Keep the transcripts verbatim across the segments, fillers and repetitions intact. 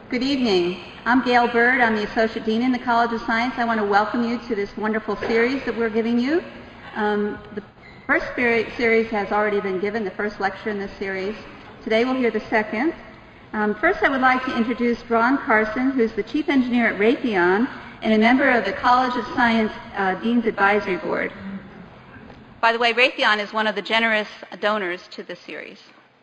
Good evening. I'm Gail Bird. I'm the Associate Dean in the College of Science. I want to welcome you to this wonderful series that we're giving you. Um, the first series has already been given, the first lecture in this series. Today we'll hear the second. Um, first, I would like to introduce Ron Carson, who's the Chief Engineer at Raytheon and a member of the College of Science uh, Dean's Advisory Board. By the way, Raytheon is one of the generous donors to this series.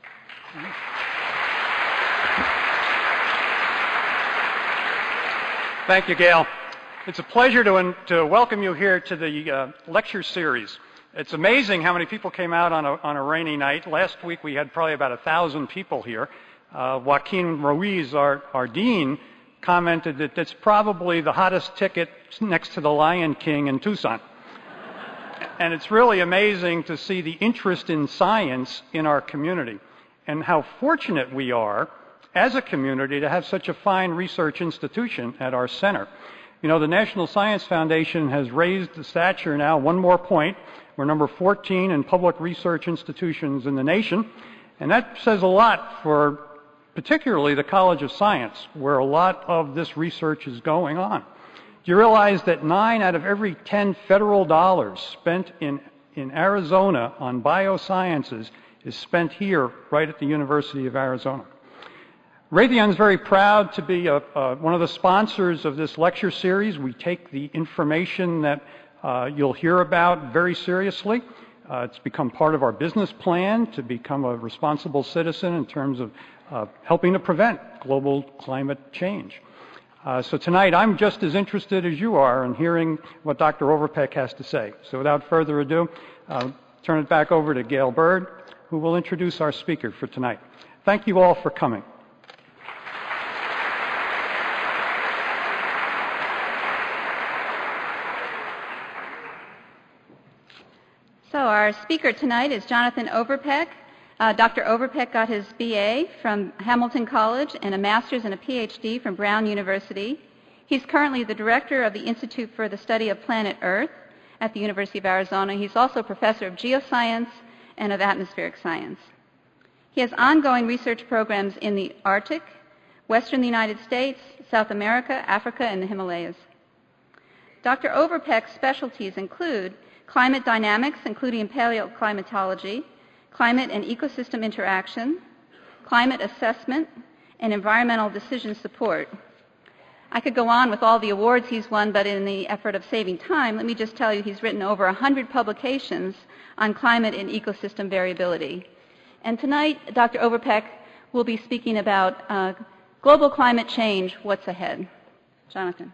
Thank you, Gail. It's a pleasure to, to welcome you here to the uh, lecture series. It's amazing how many people came out on a, on a rainy night. Last week we had probably about a thousand people here. Uh, Joaquin Ruiz, our, our dean, commented that it's probably the hottest ticket next to the Lion King in Tucson. And it's really amazing to see the interest in science in our community and how fortunate we are as a community to have such a fine research institution at our center. You know, the National Science Foundation has raised the stature now one more point. We're number fourteen in public research institutions in the nation, and that says a lot for particularly the College of Science, where a lot of this research is going on. Do you realize that nine out of every ten federal dollars spent in, in Arizona on biosciences is spent here right at the University of Arizona? Raytheon is very proud to be a, uh, one of the sponsors of this lecture series. We take the information that uh, you'll hear about very seriously. Uh, it's become part of our business plan to become a responsible citizen in terms of uh, helping to prevent global climate change. Uh, so tonight I'm just as interested as you are in hearing what Doctor Overpeck has to say. So without further ado, I'll turn it back over to Gail Bird, who will introduce our speaker for tonight. Thank you all for coming. So our speaker tonight is Jonathan Overpeck. Uh, Doctor Overpeck got his B A from Hamilton College and a master's and a P H D from Brown University. He's currently the director of the Institute for the Study of Planet Earth at the University of Arizona. He's also professor of geoscience and of atmospheric science. He has ongoing research programs in the Arctic, Western United States, South America, Africa, and the Himalayas. Doctor Overpeck's specialties include climate dynamics, including paleoclimatology, climate and ecosystem interaction, climate assessment, and environmental decision support. I could go on with all the awards he's won, but in the effort of saving time, let me just tell you he's written over one hundred publications on climate and ecosystem variability. And tonight, Doctor Overpeck will be speaking about uh, global climate change, what's ahead. Jonathan.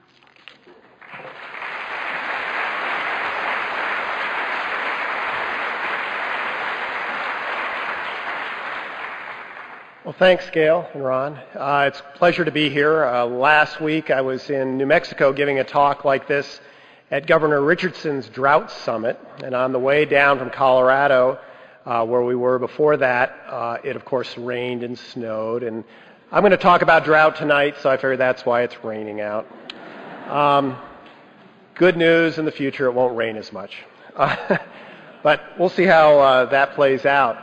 Well, thanks, Gail and Ron. Uh, it's a pleasure to be here. Uh, last week I was in New Mexico giving a talk like this at Governor Richardson's Drought Summit, and on the way down from Colorado, uh, where we were before that, uh, it of course rained and snowed, and I'm going to talk about drought tonight, so I figure that's why it's raining out. Um, good news, in the future it won't rain as much. Uh, but we'll see how uh, that plays out.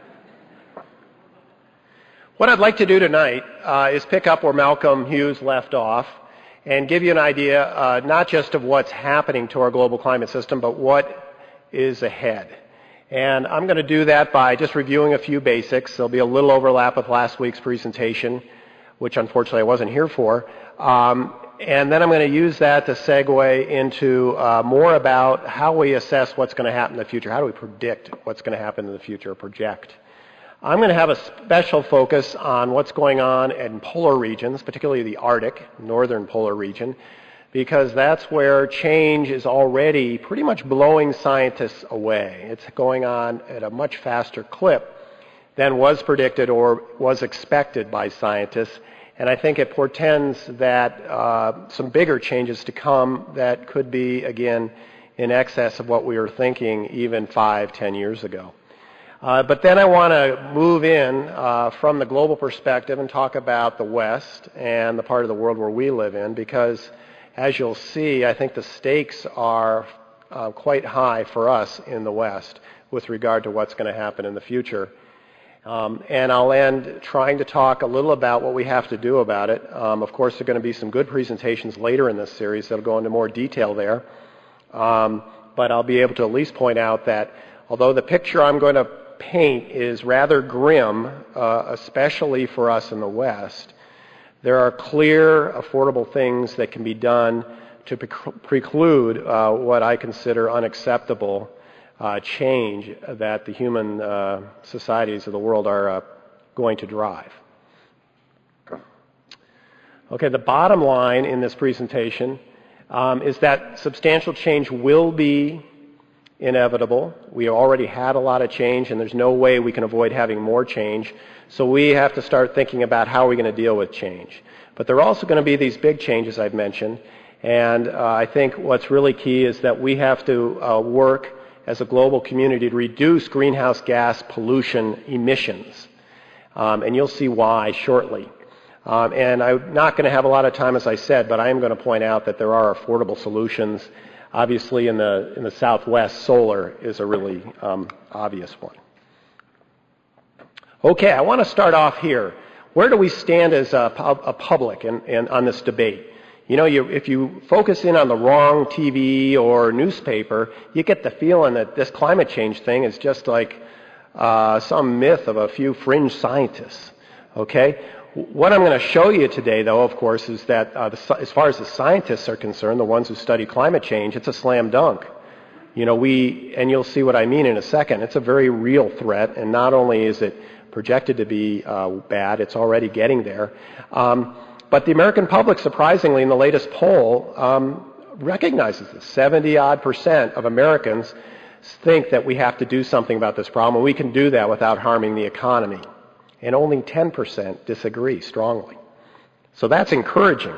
What I'd like to do tonight uh, is pick up where Malcolm Hughes left off and give you an idea uh, not just of what's happening to our global climate system, but what is ahead. And I'm going to do that by just reviewing a few basics. There'll be a little overlap with last week's presentation, which unfortunately I wasn't here for. Um, and then I'm going to use that to segue into uh, more about how we assess what's going to happen in the future. How do we predict what's going to happen in the future, or project? I'm going to have a special focus on what's going on in polar regions, particularly the Arctic, northern polar region, because that's where change is already pretty much blowing scientists away. It's going on at a much faster clip than was predicted or was expected by scientists, and I think it portends that uh, some bigger changes to come that could be, again, in excess of what we were thinking even five, ten years ago. Uh, but then I want to move in uh, from the global perspective and talk about the West and the part of the world where we live in, because as you'll see, I think the stakes are uh, quite high for us in the West with regard to what's going to happen in the future. Um, and I'll end trying to talk a little about what we have to do about it. Um, of course, there are going to be some good presentations later in this series that will go into more detail there. Um, but I'll be able to at least point out that although the picture I'm going to paint is rather grim, uh, especially for us in the West, there are clear, affordable things that can be done to pre- preclude uh, what I consider unacceptable uh, change that the human uh, societies of the world are uh, going to drive. Okay, the bottom line in this presentation um, is that substantial change will be inevitable. We already had a lot of change, and there's no way we can avoid having more change. So we have to start thinking about how are we going to deal with change. But there are also going to be these big changes I've mentioned, and uh, I think what's really key is that we have to uh, work as a global community to reduce greenhouse gas pollution emissions. Um, and you'll see why shortly. Um, and I'm not going to have a lot of time, as I said, but I am going to point out that there are affordable solutions. Obviously, in the in the Southwest, solar is a really um, obvious one. Okay, I want to start off here. Where do we stand as a, a public in, in, on this debate? You know, you, if you focus in on the wrong T V or newspaper, you get the feeling that this climate change thing is just like uh, some myth of a few fringe scientists. Okay? What I'm going to show you today, though, of course, is that uh, the, as far as the scientists are concerned, the ones who study climate change, it's a slam dunk. You know, we, and you'll see what I mean in a second, it's a very real threat, and not only is it projected to be uh, bad, it's already getting there. Um, but the American public, surprisingly, in the latest poll, um, recognizes this. seventy-odd percent of Americans think that we have to do something about this problem, and we can do that without harming the economy. And only ten percent disagree strongly. So that's encouraging.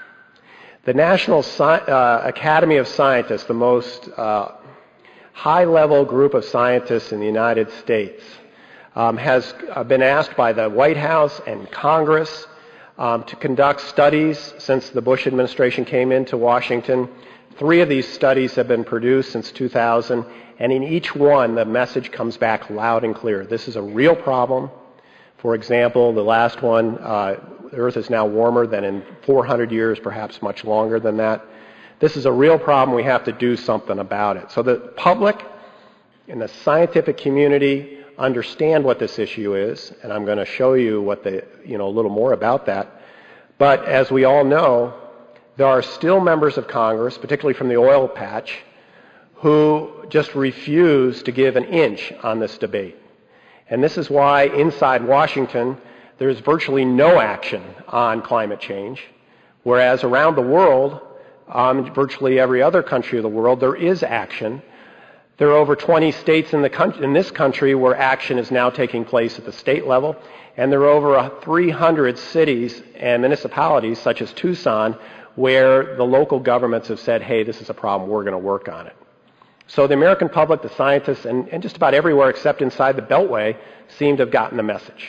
The National Sci- uh, Academy of Scientists, the most uh, high-level group of scientists in the United States, um, has uh, been asked by the White House and Congress um, to conduct studies since the Bush administration came into Washington. Three of these studies have been produced since two thousand, and in each one the message comes back loud and clear. This is a real problem. For example, the last one, uh, the Earth is now warmer than in four hundred years, perhaps much longer than that. This is a real problem. We have to do something about it. So the public and the scientific community understand what this issue is, and I'm going to show you what the, you know, a little more about that. But as we all know, there are still members of Congress, particularly from the oil patch, who just refuse to give an inch on this debate. And this is why inside Washington there's virtually no action on climate change, whereas around the world, um, virtually every other country of the world, there is action. There are over twenty states in, the country, in this country where action is now taking place at the state level, and there are over three hundred cities and municipalities, such as Tucson, where the local governments have said, hey, this is a problem, we're going to work on it. So the American public, the scientists, and, and just about everywhere except inside the Beltway seem to have gotten the message.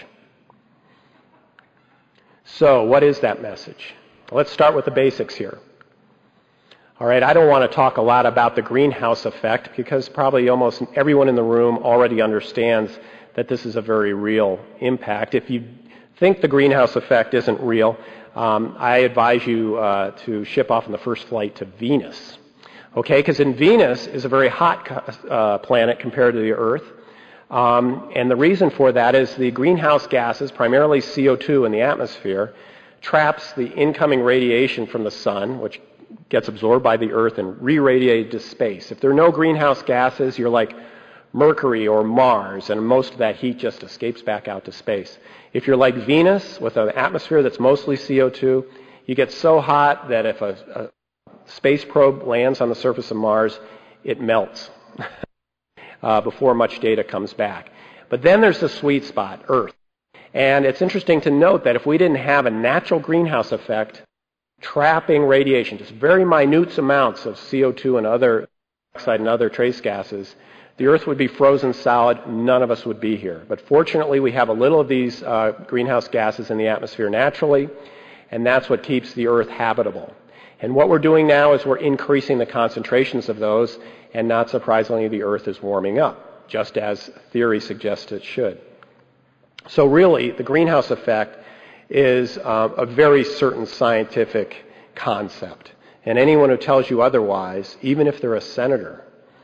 So what is that message? Let's start with the basics here. All right, I don't want to talk a lot about the greenhouse effect because probably almost everyone in the room already understands that this is a very real impact. If you think the greenhouse effect isn't real, um, I advise you uh, to ship off on the first flight to Venus. Okay, because in Venus is a very hot uh, planet compared to the Earth. Um, and the reason for that is the greenhouse gases, primarily C O two in the atmosphere, traps the incoming radiation from the sun, which gets absorbed by the Earth and re-radiated to space. If there are no greenhouse gases, you're like Mercury or Mars, and most of that heat just escapes back out to space. If you're like Venus, with an atmosphere that's mostly C O two, you get so hot that if a, a space probe lands on the surface of Mars, it melts uh, before much data comes back. But then there's the sweet spot, Earth. And it's interesting to note that if we didn't have a natural greenhouse effect trapping radiation, just very minute amounts of C O two and other dioxide and other trace gases, the Earth would be frozen solid. None of us would be here. But fortunately, we have a little of these uh, greenhouse gases in the atmosphere naturally, and that's what keeps the Earth habitable. And what we're doing now is we're increasing the concentrations of those, and not surprisingly, the Earth is warming up, just as theory suggests it should. So really, the greenhouse effect is uh, a very certain scientific concept. And anyone who tells you otherwise, even if they're a senator,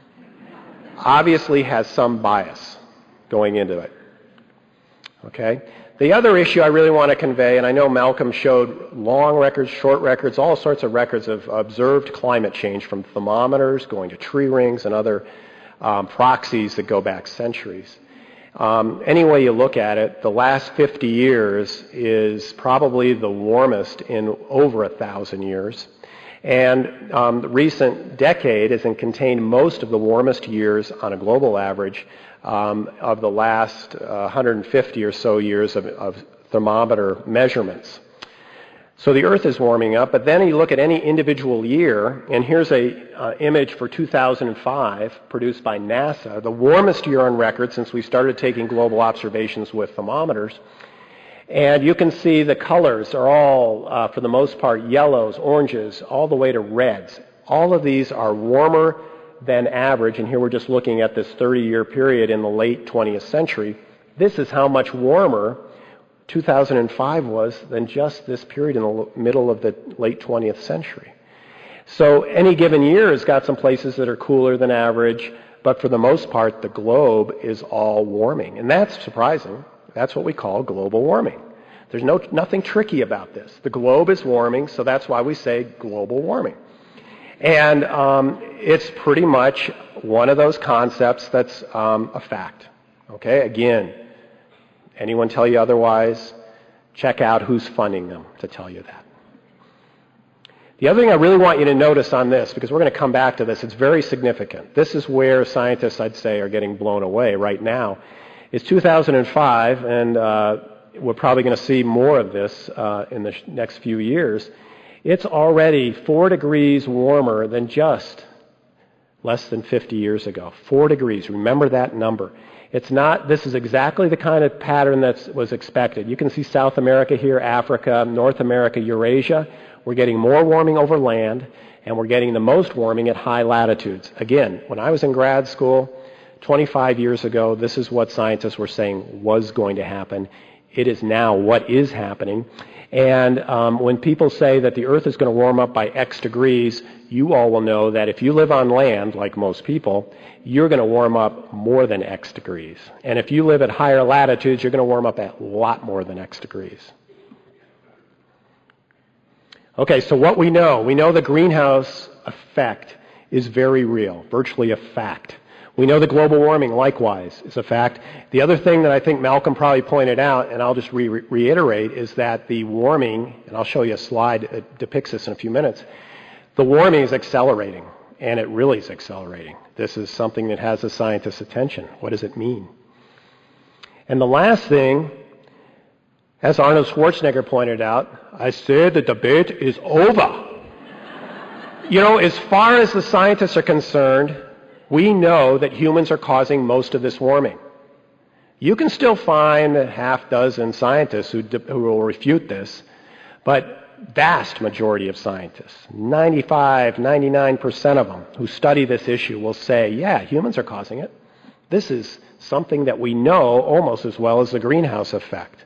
obviously has some bias going into it. Okay? The other issue I really want to convey, and I know Malcolm showed long records, short records, all sorts of records of observed climate change from thermometers going to tree rings and other um, proxies that go back centuries. Um, any way you look at it, the last fifty years is probably the warmest in over a thousand years. And um, the recent decade has contained most of the warmest years on a global average um, of the last uh, one hundred fifty or so years of, of thermometer measurements. So the Earth is warming up, but then you look at any individual year, and here's a uh, image for two thousand five produced by NASA, the warmest year on record since we started taking global observations with thermometers. And you can see the colors are all, uh, for the most part, yellows, oranges, all the way to reds. All of these are warmer than average, and here we're just looking at this thirty-year period in the late twentieth century. This is how much warmer two thousand five was than just this period in the middle of the late twentieth century. So any given year has got some places that are cooler than average, but for the most part, the globe is all warming. And that's surprising. That's what we call global warming. There's no, nothing tricky about this. The globe is warming, so that's why we say global warming. And um, it's pretty much one of those concepts that's um, a fact. Okay, again, anyone tell you otherwise, check out who's funding them to tell you that. The other thing I really want you to notice on this, because we're going to come back to this, it's very significant. This is where scientists, I'd say, are getting blown away right now. It's two thousand five, and uh, we're probably going to see more of this uh, in the next few years. It's already four degrees warmer than just less than fifty years ago. Four degrees. Remember that number. It's not, this is exactly the kind of pattern that was expected. You can see South America here, Africa, North America, Eurasia. We're getting more warming over land, and we're getting the most warming at high latitudes. Again, when I was in grad school twenty-five years ago, this is what scientists were saying was going to happen. It is now what is happening. And um, when people say that the Earth is going to warm up by X degrees, you all will know that if you live on land, like most people, you're going to warm up more than X degrees. And if you live at higher latitudes, you're going to warm up a lot more than X degrees. Okay, so what we know, we know the greenhouse effect is very real, virtually a fact. We know the global warming, likewise, is a fact. The other thing that I think Malcolm probably pointed out, and I'll just re- reiterate, is that the warming, and I'll show you a slide that depicts this in a few minutes, the warming is accelerating, and it really is accelerating. This is something that has the scientist's attention. What does it mean? And the last thing, as Arnold Schwarzenegger pointed out, I said the debate is over. You know, as far as the scientists are concerned, we know that humans are causing most of this warming. You can still find a half dozen scientists who, de- who will refute this, but vast majority of scientists, ninety-five, ninety-nine percent of them who study this issue will say, yeah, humans are causing it. This is something that we know almost as well as the greenhouse effect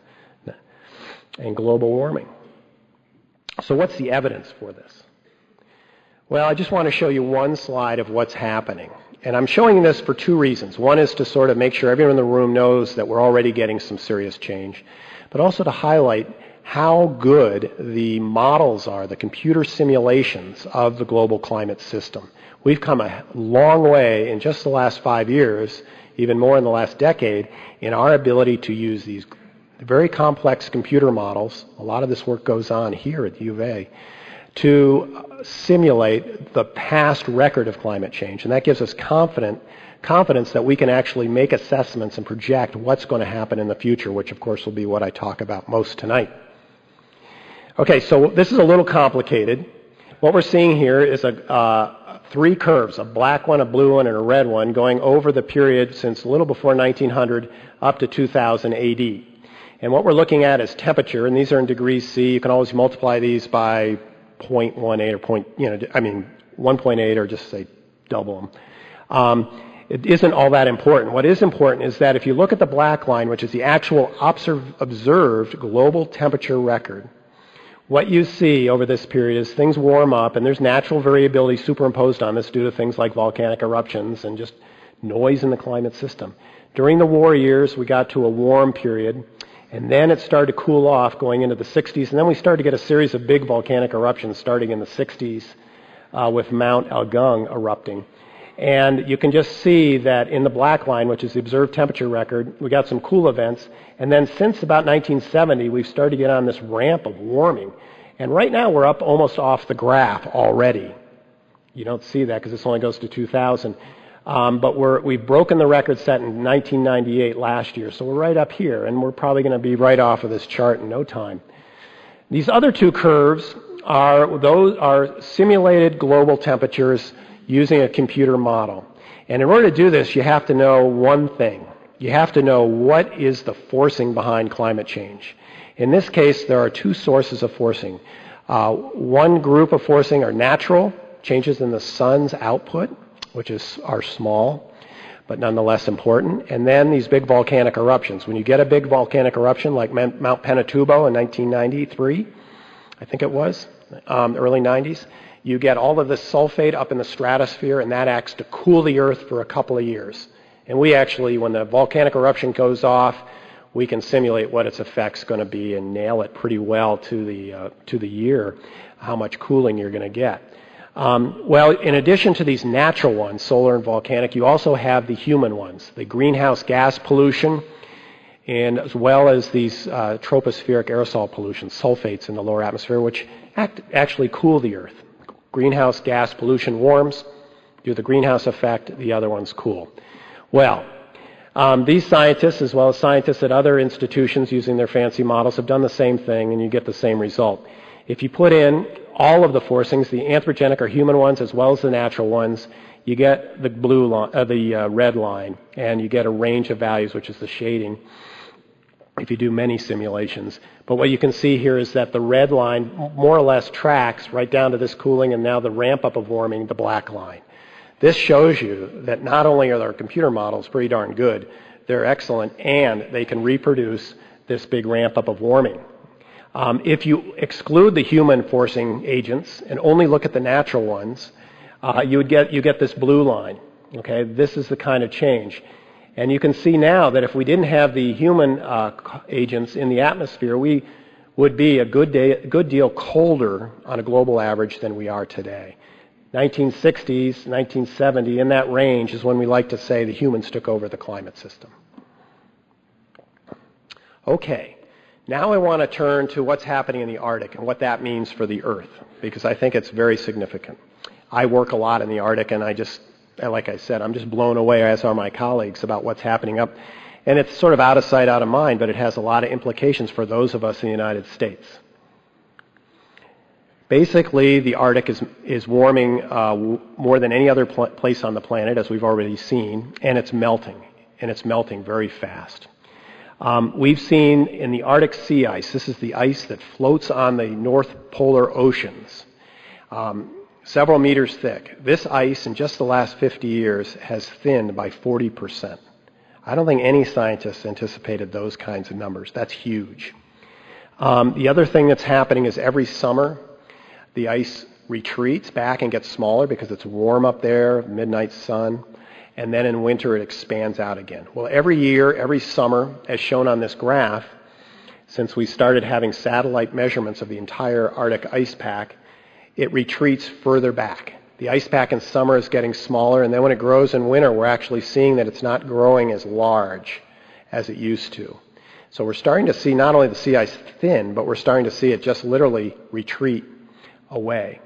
and global warming. So what's the evidence for this? Well, I just want to show you one slide of what's happening. And I'm showing this for two reasons. One is to sort of make sure everyone in the room knows that we're already getting some serious change, but also to highlight how good the models are, the computer simulations of the global climate system. We've come a long way in just the last five years, even more in the last decade, in our ability to use these very complex computer models. A lot of this work goes on here at U of A to simulate the past record of climate change. And that gives us confident, confidence that we can actually make assessments and project what's going to happen in the future, which of course will be what I talk about most tonight. Okay, so this is a little complicated. What we're seeing here is a, uh, three curves, a black one, a blue one, and a red one, going over the period since a little before nineteen hundred up to two thousand A D. And what we're looking at is temperature, and these are in degrees C. You can always multiply these by zero point one eight or point, you know, I mean one point eight or just say double them. Um, it isn't all that important. What is important is that if you look at the black line, which is the actual observ- observed global temperature record, what you see over this period is things warm up, and there's natural variability superimposed on this due to things like volcanic eruptions and just noise in the climate system. During the war years, we got to a warm period, and then it started to cool off going into the sixties, and then we started to get a series of big volcanic eruptions starting in the sixties uh, with Mount Elgung erupting. And you can just see that in the black line, which is the observed temperature record, we got some cool events. And then since about nineteen seventy, we've started to get on this ramp of warming. And right now we're up almost off the graph already. You don't see that because this only goes to two thousand. Um, but we're, we've broken the record set in nineteen ninety-eight last year. So we're right up here, and we're probably going to be right off of this chart in no time. These other two curves are, those are simulated global temperatures using a computer model. And in order to do this, you have to know one thing. You have to know what is the forcing behind climate change. In this case, there are two sources of forcing. Uh, one group of forcing are natural, changes in the sun's output, which is are small, but nonetheless important. And then these big volcanic eruptions. When you get a big volcanic eruption like Mount Pinatubo in nineteen ninety-three, I think it was, um, early nineties, you get all of this sulfate up in the stratosphere, and that acts to cool the Earth for a couple of years. And we actually, when the volcanic eruption goes off, we can simulate what its effect's going to be and nail it pretty well to the uh, to the year, how much cooling you're going to get. Um, well, in addition to these natural ones, solar and volcanic, you also have the human ones, the greenhouse gas pollution, and as well as these uh, tropospheric aerosol pollution, sulfates in the lower atmosphere, which act, actually cool the Earth. Greenhouse gas pollution warms, due to the greenhouse effect, the other ones cool. Well, um, these scientists, as well as scientists at other institutions using their fancy models, have done the same thing, and you get the same result. If you put in all of the forcings, the anthropogenic or human ones, as well as the natural ones, you get the blue line, uh, the uh, red line, and you get a range of values, which is the shading, if you do many simulations. But what you can see here is that the red line more or less tracks right down to this cooling and now the ramp up of warming, the black line. This shows you that not only are our computer models pretty darn good, they're excellent, and they can reproduce this big ramp up of warming. Um, if you exclude the human forcing agents and only look at the natural ones, uh, you would get you get this blue line. Okay, this is the kind of change. And you can see now that if we didn't have the human uh, agents in the atmosphere, we would be a good, day, good deal colder on a global average than we are today. nineteen sixties, nineteen seventy, in that range is when we like to say the humans took over the climate system. Okay, now I want to turn to what's happening in the Arctic and what that means for the Earth, because I think it's very significant. I work a lot in the Arctic, and I just like I said, I'm just blown away, as are my colleagues, about what's happening up. And it's sort of out of sight, out of mind, but it has a lot of implications for those of us in the United States. Basically, the Arctic is, is warming uh, w- more than any other pl- place on the planet, as we've already seen, and it's melting, and it's melting very fast. Um, we've seen in the Arctic sea ice, this is the ice that floats on the North Polar oceans, um, several meters thick. This ice in just the last fifty years has thinned by forty percent. I don't think any scientists anticipated those kinds of numbers. That's huge. Um, the other thing that's happening is every summer the ice retreats back and gets smaller because it's warm up there, midnight sun, and then in winter it expands out again. Well, every year, every summer, as shown on this graph, since we started having satellite measurements of the entire Arctic ice pack, it retreats further back. The ice pack in summer is getting smaller, and then when it grows in winter, we're actually seeing that it's not growing as large as it used to. So we're starting to see not only the sea ice thin, but we're starting to see it just literally retreat away.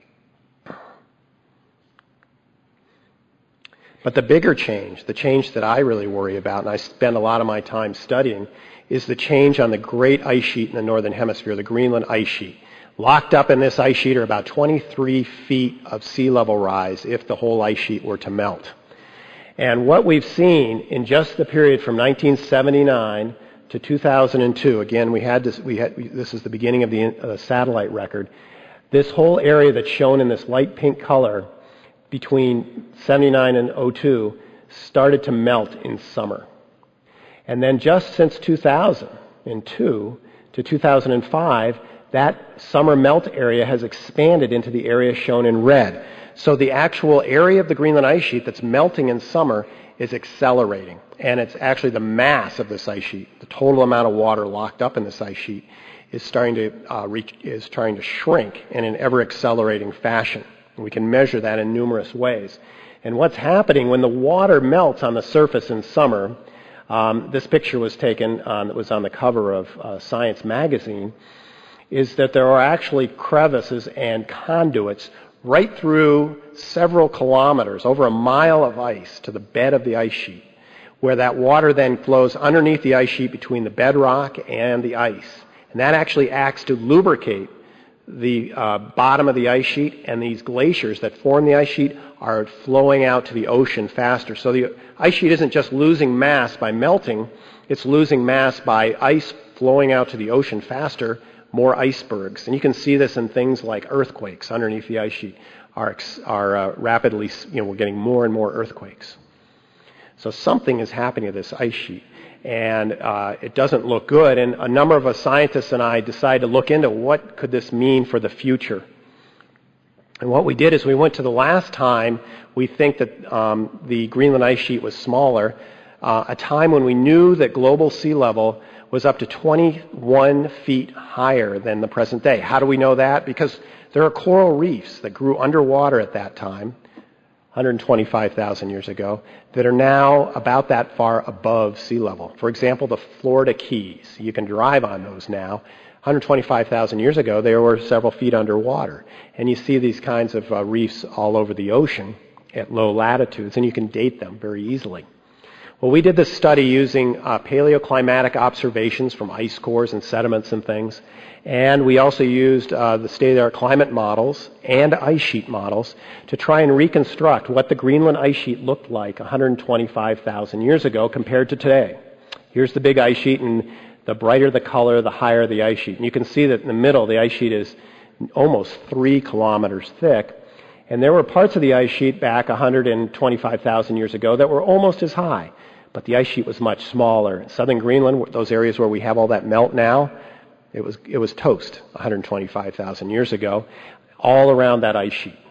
But the bigger change, the change that I really worry about, and I spend a lot of my time studying, is the change on the great ice sheet in the northern hemisphere, the Greenland ice sheet. Locked up in this ice sheet are about twenty-three feet of sea level rise if the whole ice sheet were to melt. And what we've seen in just the period from nineteen seventy-nine to two thousand two, again, we had this, we had, this is the beginning of the uh, satellite record, this whole area that's shown in this light pink color between seventy-nine and oh two started to melt in summer. And then just since two thousand two to two thousand five, that summer melt area has expanded into the area shown in red. So the actual area of the Greenland ice sheet that's melting in summer is accelerating. And it's actually the mass of this ice sheet, the total amount of water locked up in this ice sheet, is starting to uh, reach, is trying to shrink in an ever accelerating fashion. And we can measure that in numerous ways. And what's happening when the water melts on the surface in summer, um, this picture was taken on, that was on the cover of uh, Science magazine, is that there are actually crevices and conduits right through several kilometers, over a mile of ice to the bed of the ice sheet, where that water then flows underneath the ice sheet between the bedrock and the ice. And that actually acts to lubricate the uh, bottom of the ice sheet, and these glaciers that form the ice sheet are flowing out to the ocean faster. So the ice sheet isn't just losing mass by melting, it's losing mass by ice flowing out to the ocean faster, more icebergs. And you can see this in things like earthquakes underneath the ice sheet are, are uh, rapidly, you know, we're getting more and more earthquakes. So something is happening to this ice sheet, and uh, it doesn't look good. And a number of us scientists and I decided to look into what could this mean for the future. And what we did is we went to the last time we think that um, the Greenland ice sheet was smaller, uh, a time when we knew that global sea level was up to twenty-one feet higher than the present day. How do we know that? Because there are coral reefs that grew underwater at that time, one hundred twenty-five thousand years ago, that are now about that far above sea level. For example, the Florida Keys. You can drive on those now. one hundred twenty-five thousand years ago, they were several feet underwater. And you see these kinds of uh, reefs all over the ocean at low latitudes, and you can date them very easily. Well, we did this study using uh, paleoclimatic observations from ice cores and sediments and things, and we also used uh, the state-of-the-art climate models and ice sheet models to try and reconstruct what the Greenland ice sheet looked like one hundred twenty-five thousand years ago compared to today. Here's the big ice sheet, and the brighter the color, the higher the ice sheet. And you can see that in the middle, the ice sheet is almost three kilometers thick. And there were parts of the ice sheet back one hundred twenty-five thousand years ago that were almost as high. But the ice sheet was much smaller. Southern Greenland, those areas where we have all that melt now, it was it was toast one hundred twenty-five thousand years ago, all around that ice sheet.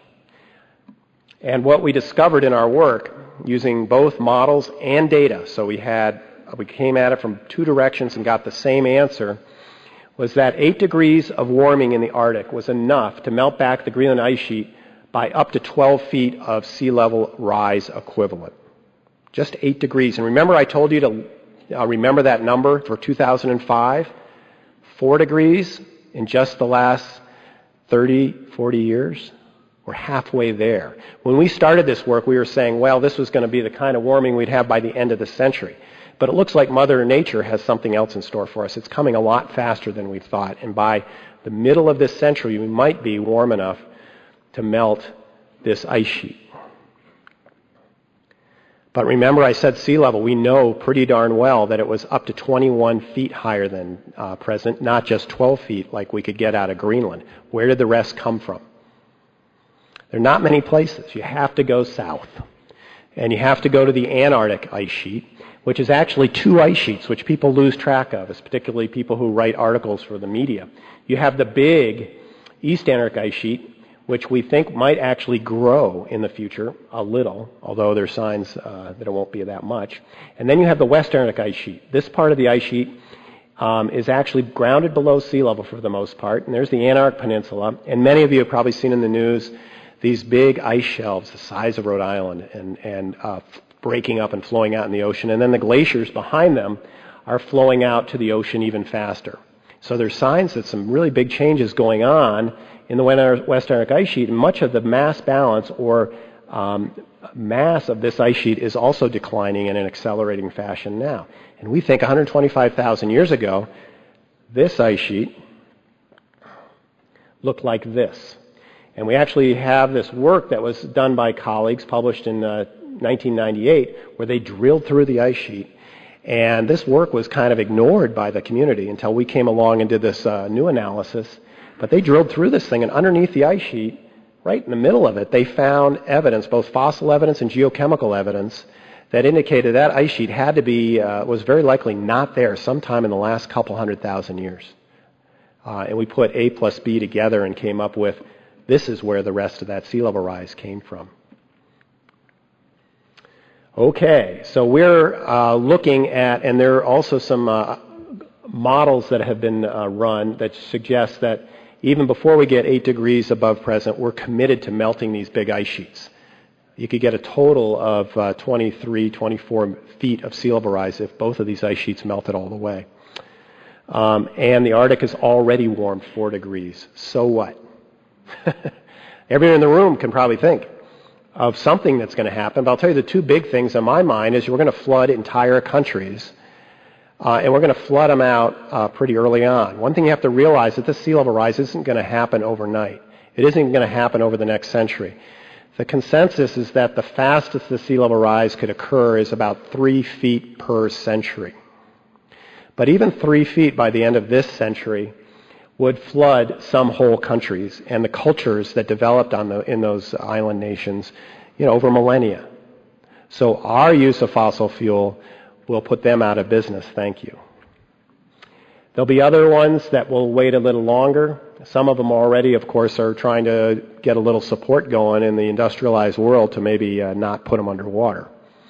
And what we discovered in our work, using both models and data, so we had we came at it from two directions and got the same answer, was that eight degrees of warming in the Arctic was enough to melt back the Greenland ice sheet by up to twelve feet of sea level rise equivalent. Just eight degrees. And remember I told you to uh, remember that number for two thousand five? Four degrees in just the last thirty, forty years? We're halfway there. When we started this work, we were saying, well, this was going to be the kind of warming we'd have by the end of the century. But it looks like Mother Nature has something else in store for us. It's coming a lot faster than we thought. And by the middle of this century, we might be warm enough to melt this ice sheet. But remember I said sea level. We know pretty darn well that it was up to twenty-one feet higher than uh, present, not just twelve feet like we could get out of Greenland. Where did the rest come from? There are not many places. You have to go south. And you have to go to the Antarctic ice sheet, which is actually two ice sheets, which people lose track of, particularly people who write articles for the media. You have the big East Antarctic ice sheet, which we think might actually grow in the future a little, although there's signs uh, that it won't be that much. And then you have the West Antarctic ice sheet. This part of the ice sheet um, is actually grounded below sea level for the most part, and there's the Antarctic Peninsula. And many of you have probably seen in the news these big ice shelves the size of Rhode Island and, and uh, breaking up and flowing out in the ocean. And then the glaciers behind them are flowing out to the ocean even faster. So there's signs that some really big changes going on in the West Antarctic ice sheet, and much of the mass balance or um, mass of this ice sheet is also declining in an accelerating fashion now. And we think one hundred twenty-five thousand years ago, this ice sheet looked like this. And we actually have this work that was done by colleagues, published in uh, nineteen ninety-eight, where they drilled through the ice sheet. And this work was kind of ignored by the community until we came along and did this uh, new analysis. But they drilled through this thing, and underneath the ice sheet, right in the middle of it, they found evidence, both fossil evidence and geochemical evidence, that indicated that ice sheet had to be, uh, was very likely not there sometime in the last couple hundred thousand years. Uh, and we put A plus B together and came up with this is where the rest of that sea level rise came from. Okay, so we're uh, looking at, and there are also some uh, models that have been uh, run that suggest that even before we get eight degrees above present, we're committed to melting these big ice sheets. You could get a total of uh, twenty-three, twenty-four feet of sea level rise if both of these ice sheets melted all the way. Um, and the Arctic is already warmed four degrees. So what? Everyone in the room can probably think of something that's going to happen, but I'll tell you the two big things in my mind is we're going to flood entire countries, uh, and we're going to flood them out uh, pretty early on. One thing you have to realize is that this sea level rise isn't going to happen overnight. It isn't going to happen over the next century. The consensus is that the fastest the sea level rise could occur is about three feet per century. But even three feet by the end of this century would flood some whole countries and the cultures that developed on the, in those island nations, you know, over millennia. So our use of fossil fuel will put them out of business. Thank you. There'll be other ones that will wait a little longer. Some of them already, of course, are trying to get a little support going in the industrialized world to maybe uh, not put them underwater.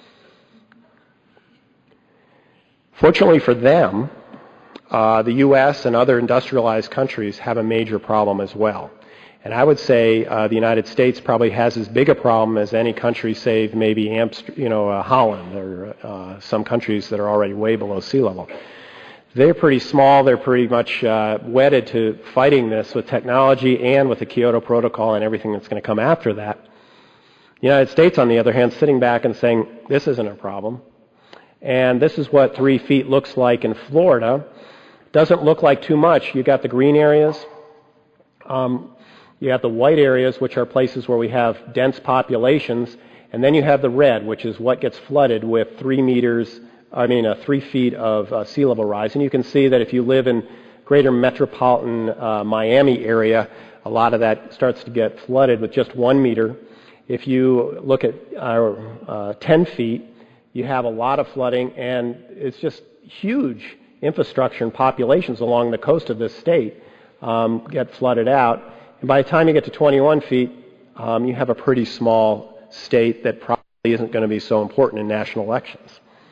Fortunately for them, uh, the U S and other industrialized countries have a major problem as well. And I would say uh, the United States probably has as big a problem as any country, save maybe Amst- you know, uh, Holland or uh, some countries that are already way below sea level. They're pretty small. They're pretty much uh, wedded to fighting this with technology and with the Kyoto Protocol and everything that's going to come after that. The United States, on the other hand, sitting back and saying, this isn't a problem. And this is what three feet looks like in Florida. Doesn't look like too much. You got the green areas. Um, you have the white areas, which are places where we have dense populations. And then you have the red, which is what gets flooded with three meters I mean, uh, three feet of uh, sea level rise. And you can see that if you live in greater metropolitan uh, Miami area, a lot of that starts to get flooded with just one meter. If you look at uh, uh, ten feet, you have a lot of flooding, and it's just huge infrastructure and populations along the coast of this state um, get flooded out. And by the time you get to twenty-one feet, um, you have a pretty small state that probably isn't going to be so important in national elections.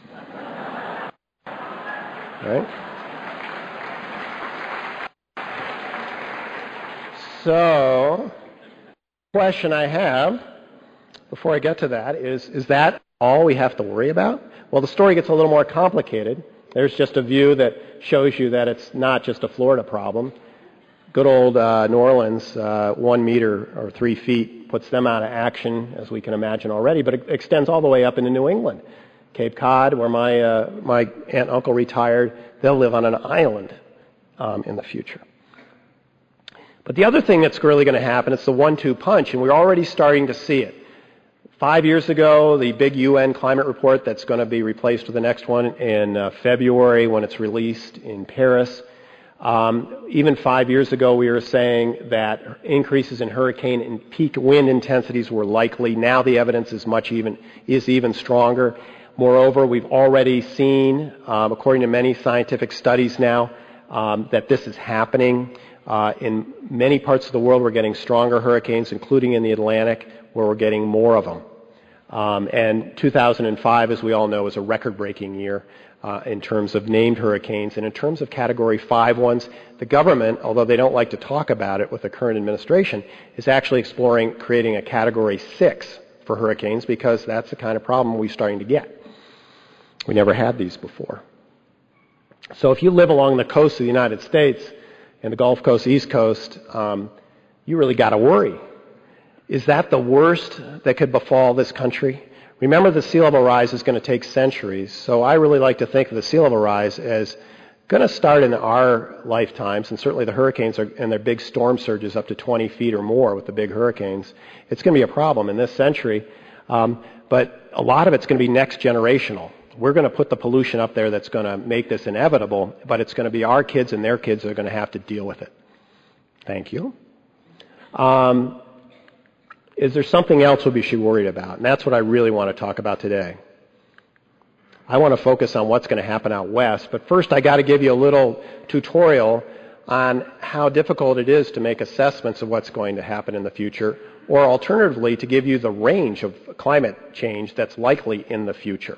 Right? So, the question I have before I get to that is, is that all we have to worry about? Well, the story gets a little more complicated. There's just a view that shows you that it's not just a Florida problem. Good old uh, New Orleans, uh, one meter or three feet, puts them out of action, as we can imagine already, but it extends all the way up into New England. Cape Cod, where my uh, my aunt and uncle retired, they'll live on an island um, in the future. But the other thing that's really going to happen, it's the one two punch, and we're already starting to see it. Five years ago, the big U N climate report that's going to be replaced with the next one in uh, February when it's released in Paris. Um, even five years ago, we were saying that increases in hurricane and peak wind intensities were likely. Now the evidence is much even is even stronger. Moreover, we've already seen, um, according to many scientific studies now, um, that this is happening. Uh, in many parts of the world, we're getting stronger hurricanes, including in the Atlantic, where we're getting more of them. Um, and two thousand five, as we all know, was a record-breaking year uh, in terms of named hurricanes. And in terms of Category five ones, the government, although they don't like to talk about it with the current administration, is actually exploring creating a Category six for hurricanes because that's the kind of problem we're starting to get. We never had these before. So if you live along the coast of the United States, and the Gulf Coast, East Coast, um, you really got to worry. Is that the worst that could befall this country? Remember, the sea level rise is going to take centuries, so I really like to think of the sea level rise as going to start in our lifetimes, and certainly the hurricanes are, and their big storm surges up to twenty feet or more with the big hurricanes. It's going to be a problem in this century, um, but a lot of it's going to be next generational. We're going to put the pollution up there that's going to make this inevitable, but it's going to be our kids and their kids that are going to have to deal with it. Thank you. Um, is there something else we should be worried about? And that's what I really want to talk about today. I want to focus on what's going to happen out west. But first, I got to give you a little tutorial on how difficult it is to make assessments of what's going to happen in the future, or alternatively, to give you the range of climate change that's likely in the future.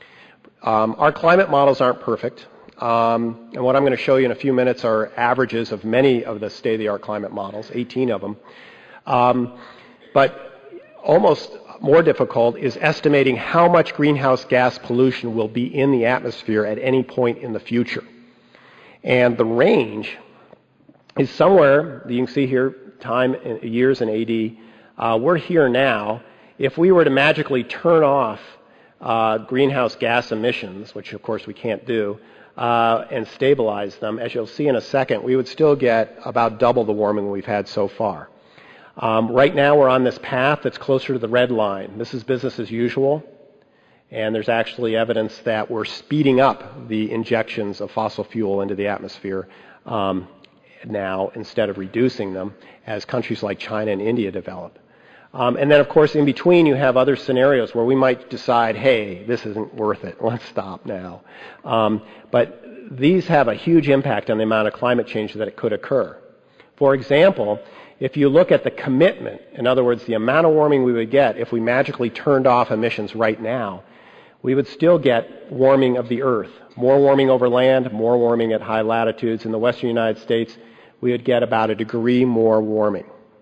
Um, our climate models aren't perfect, um, and what I'm going to show you in a few minutes are averages of many of the state-of-the-art climate models, eighteen of them. Um, but almost more difficult is estimating how much greenhouse gas pollution will be in the atmosphere at any point in the future. And the range is somewhere, you can see here, time, years in A D. Uh, we're here now. If we were to magically turn off uh, greenhouse gas emissions, which of course we can't do, uh, and stabilize them, as you'll see in a second, we would still get about double the warming we've had so far. Um, right now we're on this path that's closer to the red line. This is business as usual, and there's actually evidence that we're speeding up the injections of fossil fuel into the atmosphere um, now instead of reducing them as countries like China and India develop. Um, and then, of course, in between you have other scenarios where we might decide, hey, this isn't worth it. Let's stop now. Um, but these have a huge impact on the amount of climate change that it could occur. For example, if you look at the commitment, in other words, the amount of warming we would get if we magically turned off emissions right now, we would still get warming of the Earth. More warming over land, more warming at high latitudes. In the western United States, we would get about a degree more warming.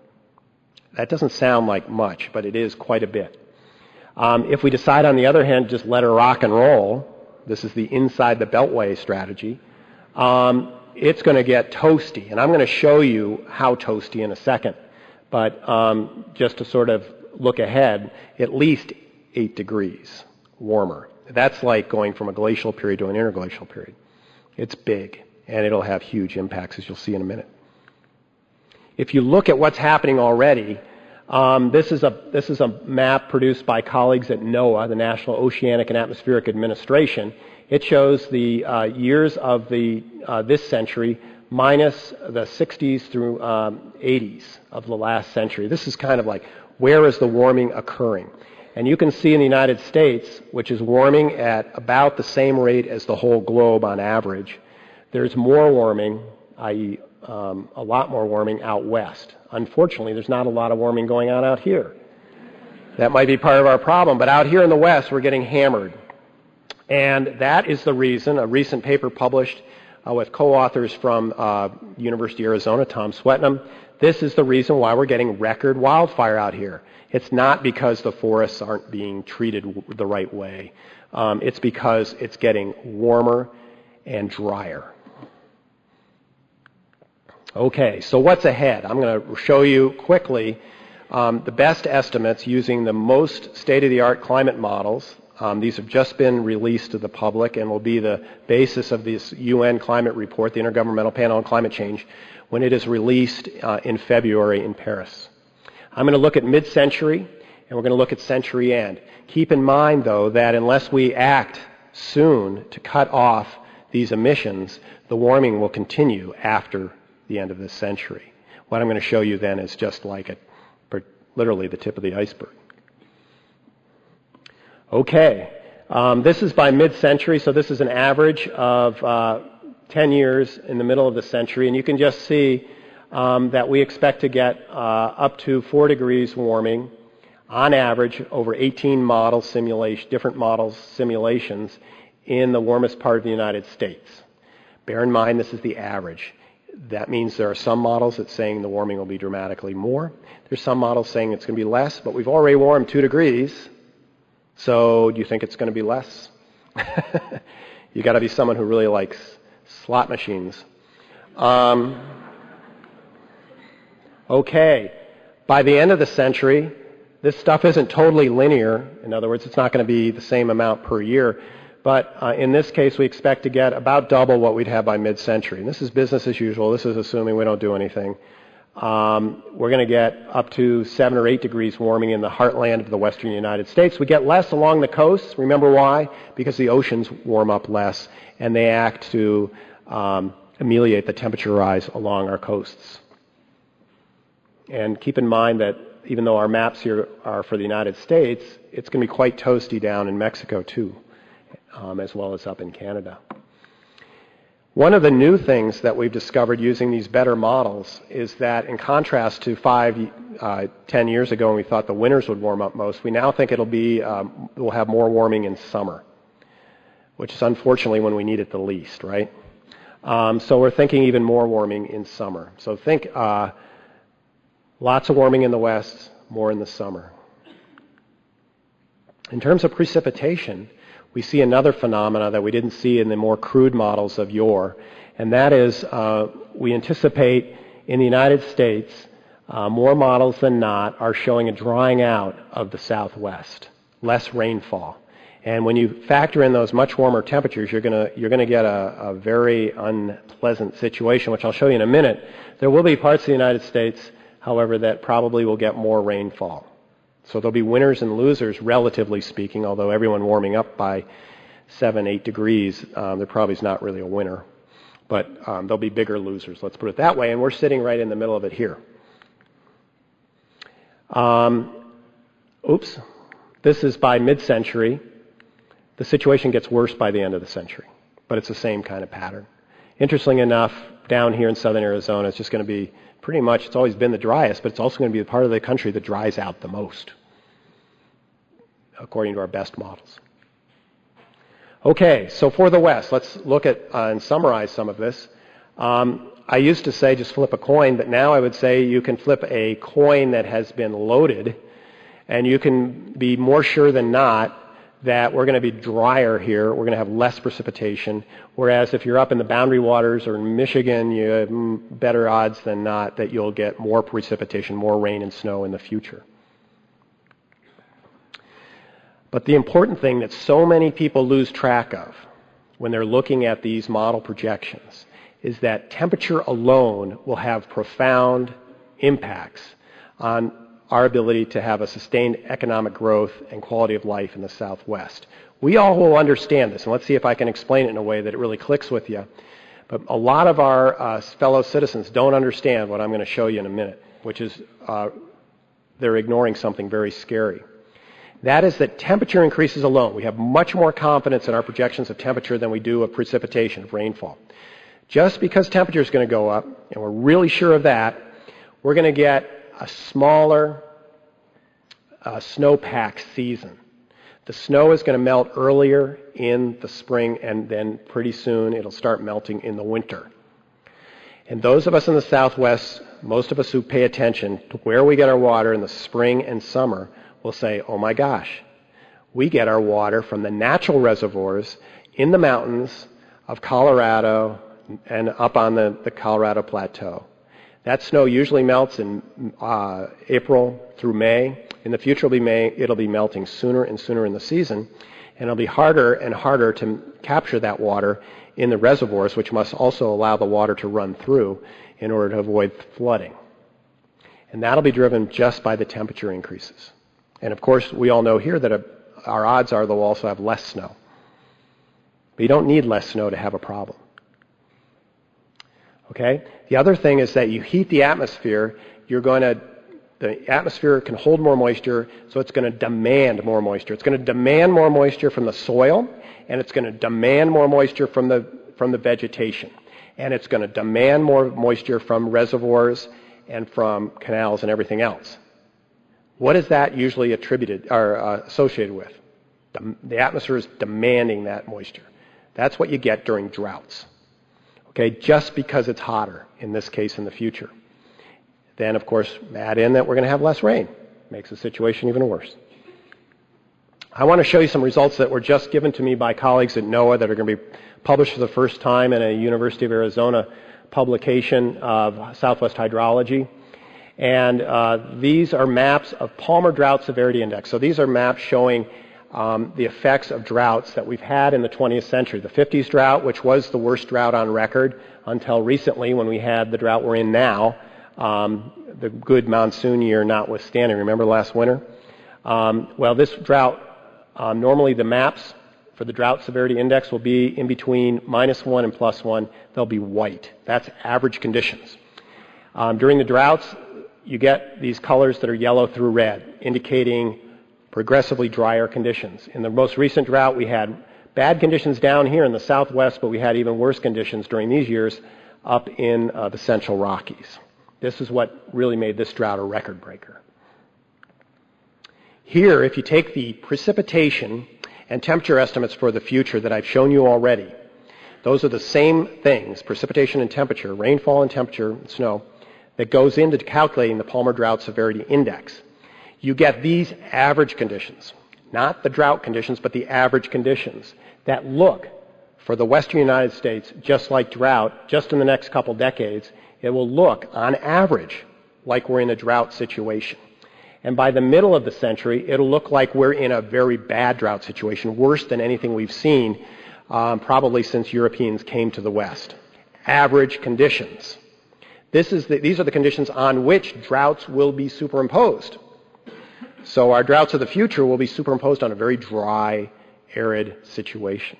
That doesn't sound like much, but it is quite a bit. Um, if we decide, on the other hand, just let it rock and roll, this is the inside the beltway strategy, um, it's going to get toasty. And I'm going to show you how toasty in a second. But um, just to sort of look ahead, at least eight degrees warmer. That's like going from a glacial period to an interglacial period. It's big, and it'll have huge impacts, as you'll see in a minute. If you look at what's happening already, um, this is a this is a map produced by colleagues at NOAA, the National Oceanic and Atmospheric Administration. It shows the uh, years of the uh, this century minus the sixties through um, eighties of the last century. This is kind of like, where is the warming occurring? And you can see in the United States, which is warming at about the same rate as the whole globe on average, there's more warming, that is um, a lot more warming out west. Unfortunately, there's not a lot of warming going on out here. That might be part of our problem, but out here in the west, we're getting hammered. And that is the reason, a recent paper published uh, with co-authors from uh, University of Arizona, Tom Swetnam, this is the reason why we're getting record wildfire out here. It's not because the forests aren't being treated w- the right way. Um, it's because it's getting warmer and drier. Okay, so what's ahead? I'm going to show you quickly um, the best estimates using the most state-of-the-art climate models. Um, these have just been released to the public and will be the basis of this U N climate report, the Intergovernmental Panel on Climate Change, when it is released uh, in February in Paris. I'm going to look at mid-century, and we're going to look at century end. Keep in mind, though, that unless we act soon to cut off these emissions, the warming will continue after the end of this century. What I'm going to show you then is just like a, literally the tip of the iceberg. Okay, um, this is by mid-century, so this is an average of uh, ten years in the middle of the century, and you can just see um, that we expect to get uh, up to four degrees warming on average over eighteen model simulation, different models simulations in the warmest part of the United States. Bear in mind this is the average. That means there are some models that saying the warming will be dramatically more. There's some models saying it's going to be less, but we've already warmed two degrees. So do you think it's going to be less? You got to be someone who really likes slot machines. Um, okay, by the end of the century, this stuff isn't totally linear. In other words, it's not going to be the same amount per year. But uh, in this case, we expect to get about double what we'd have by mid-century. And this is business as usual. This is assuming we don't do anything. Um, we're going to get up to seven or eight degrees warming in the heartland of the western United States. We get less along the coasts. Remember why? Because the oceans warm up less, and they act to um, ameliorate the temperature rise along our coasts. And keep in mind that even though our maps here are for the United States, it's going to be quite toasty down in Mexico too. um, as well as up in Canada. One of the new things that we've discovered using these better models is that in contrast to five, uh, ten years ago when we thought the winters would warm up most, we now think it'll be, um, we'll have more warming in summer, which is unfortunately when we need it the least, right? Um, so we're thinking even more warming in summer. So think uh, lots of warming in the west, more in the summer. In terms of precipitation, we see another phenomena that we didn't see in the more crude models of yore, and that is uh, we anticipate in the United States uh, more models than not are showing a drying out of the southwest, less rainfall. And when you factor in those much warmer temperatures, you're going to you're going to get a, a very unpleasant situation, which I'll show you in a minute. There will be parts of the United States, however, that probably will get more rainfall. So there'll be winners and losers, relatively speaking, although everyone warming up by seven, eight degrees, um, there probably is not really a winner. But um, there'll be bigger losers, let's put it that way, and we're sitting right in the middle of it here. Um, oops. This is by mid-century. The situation gets worse by the end of the century, but it's the same kind of pattern. Interestingly enough, down here in southern Arizona, it's just going to be pretty much, it's always been the driest, but it's also going to be the part of the country that dries out the most, according to our best models. Okay, so for the West, let's look at uh, and summarize some of this. Um, I used to say just flip a coin, but now I would say you can flip a coin that has been loaded, and you can be more sure than not that we're going to be drier here, we're going to have less precipitation, whereas if you're up in the Boundary Waters or in Michigan, you have better odds than not that you'll get more precipitation, more rain and snow in the future. But the important thing that so many people lose track of when they're looking at these model projections is that temperature alone will have profound impacts on our ability to have a sustained economic growth and quality of life in the Southwest. We all will understand this, and let's see if I can explain it in a way that it really clicks with you. But a lot of our uh, fellow citizens don't understand what I'm going to show you in a minute, which is uh, they're ignoring something very scary. That is that temperature increases alone. We have much more confidence in our projections of temperature than we do of precipitation, of rainfall. Just because temperature is going to go up, and we're really sure of that, we're going to get a smaller uh, snowpack season. The snow is going to melt earlier in the spring, and then pretty soon it'll start melting in the winter. And those of us in the Southwest, most of us who pay attention to where we get our water in the spring and summer, will say, oh my gosh, we get our water from the natural reservoirs in the mountains of Colorado and up on the, the Colorado Plateau. That snow usually melts in uh, April through May. In the future, it'll be May. It'll be melting sooner and sooner in the season, and it'll be harder and harder to capture that water in the reservoirs, which must also allow the water to run through in order to avoid flooding. And that'll be driven just by the temperature increases. And of course, we all know here that a, our odds are they'll also have less snow. But you don't need less snow to have a problem. Okay? The other thing is that you heat the atmosphere, you're going to, the atmosphere can hold more moisture, so it's going to demand more moisture. It's going to demand more moisture from the soil, and it's going to demand more moisture from the, from the vegetation. And it's going to demand more moisture from reservoirs and from canals and everything else. What is that usually attributed or uh, associated with? The, the atmosphere is demanding that moisture. That's what you get during droughts. Okay, just because it's hotter, in this case in the future. Then, of course, add in that we're going to have less rain. Makes the situation even worse. I want to show you some results that were just given to me by colleagues at NOAA that are going to be published for the first time in a University of Arizona publication of Southwest Hydrology. And uh, these are maps of Palmer Drought Severity Index. So these are maps showing um, the effects of droughts that we've had in the twentieth century. The fifties drought, which was the worst drought on record until recently when we had the drought we're in now, um, the good monsoon year notwithstanding. Remember last winter? Um, well, this drought, um, normally the maps for the Drought Severity Index will be in between minus one and plus one. They'll be white. That's average conditions. Um, during the droughts, you get these colors that are yellow through red, indicating progressively drier conditions. In the most recent drought, we had Bad conditions down here in the southwest, but we had even worse conditions during these years up in uh, the Central Rockies. This is what really made this drought a record breaker. Here, if you take the precipitation and temperature estimates for the future that I've shown you already, those are the same things, precipitation and temperature, rainfall and temperature, and snow, that goes into calculating the Palmer Drought Severity Index. You get these average conditions, not the drought conditions, but the average conditions that look for the western United States just like drought, just in the next couple decades. It will look, on average, like we're in a drought situation. And by the middle of the century, it'll look like we're in a very bad drought situation, worse than anything we've seen um, probably since Europeans came to the West. Average conditions. This is the, these are the conditions on which droughts will be superimposed. So our droughts of the future will be superimposed on a very dry, arid situation.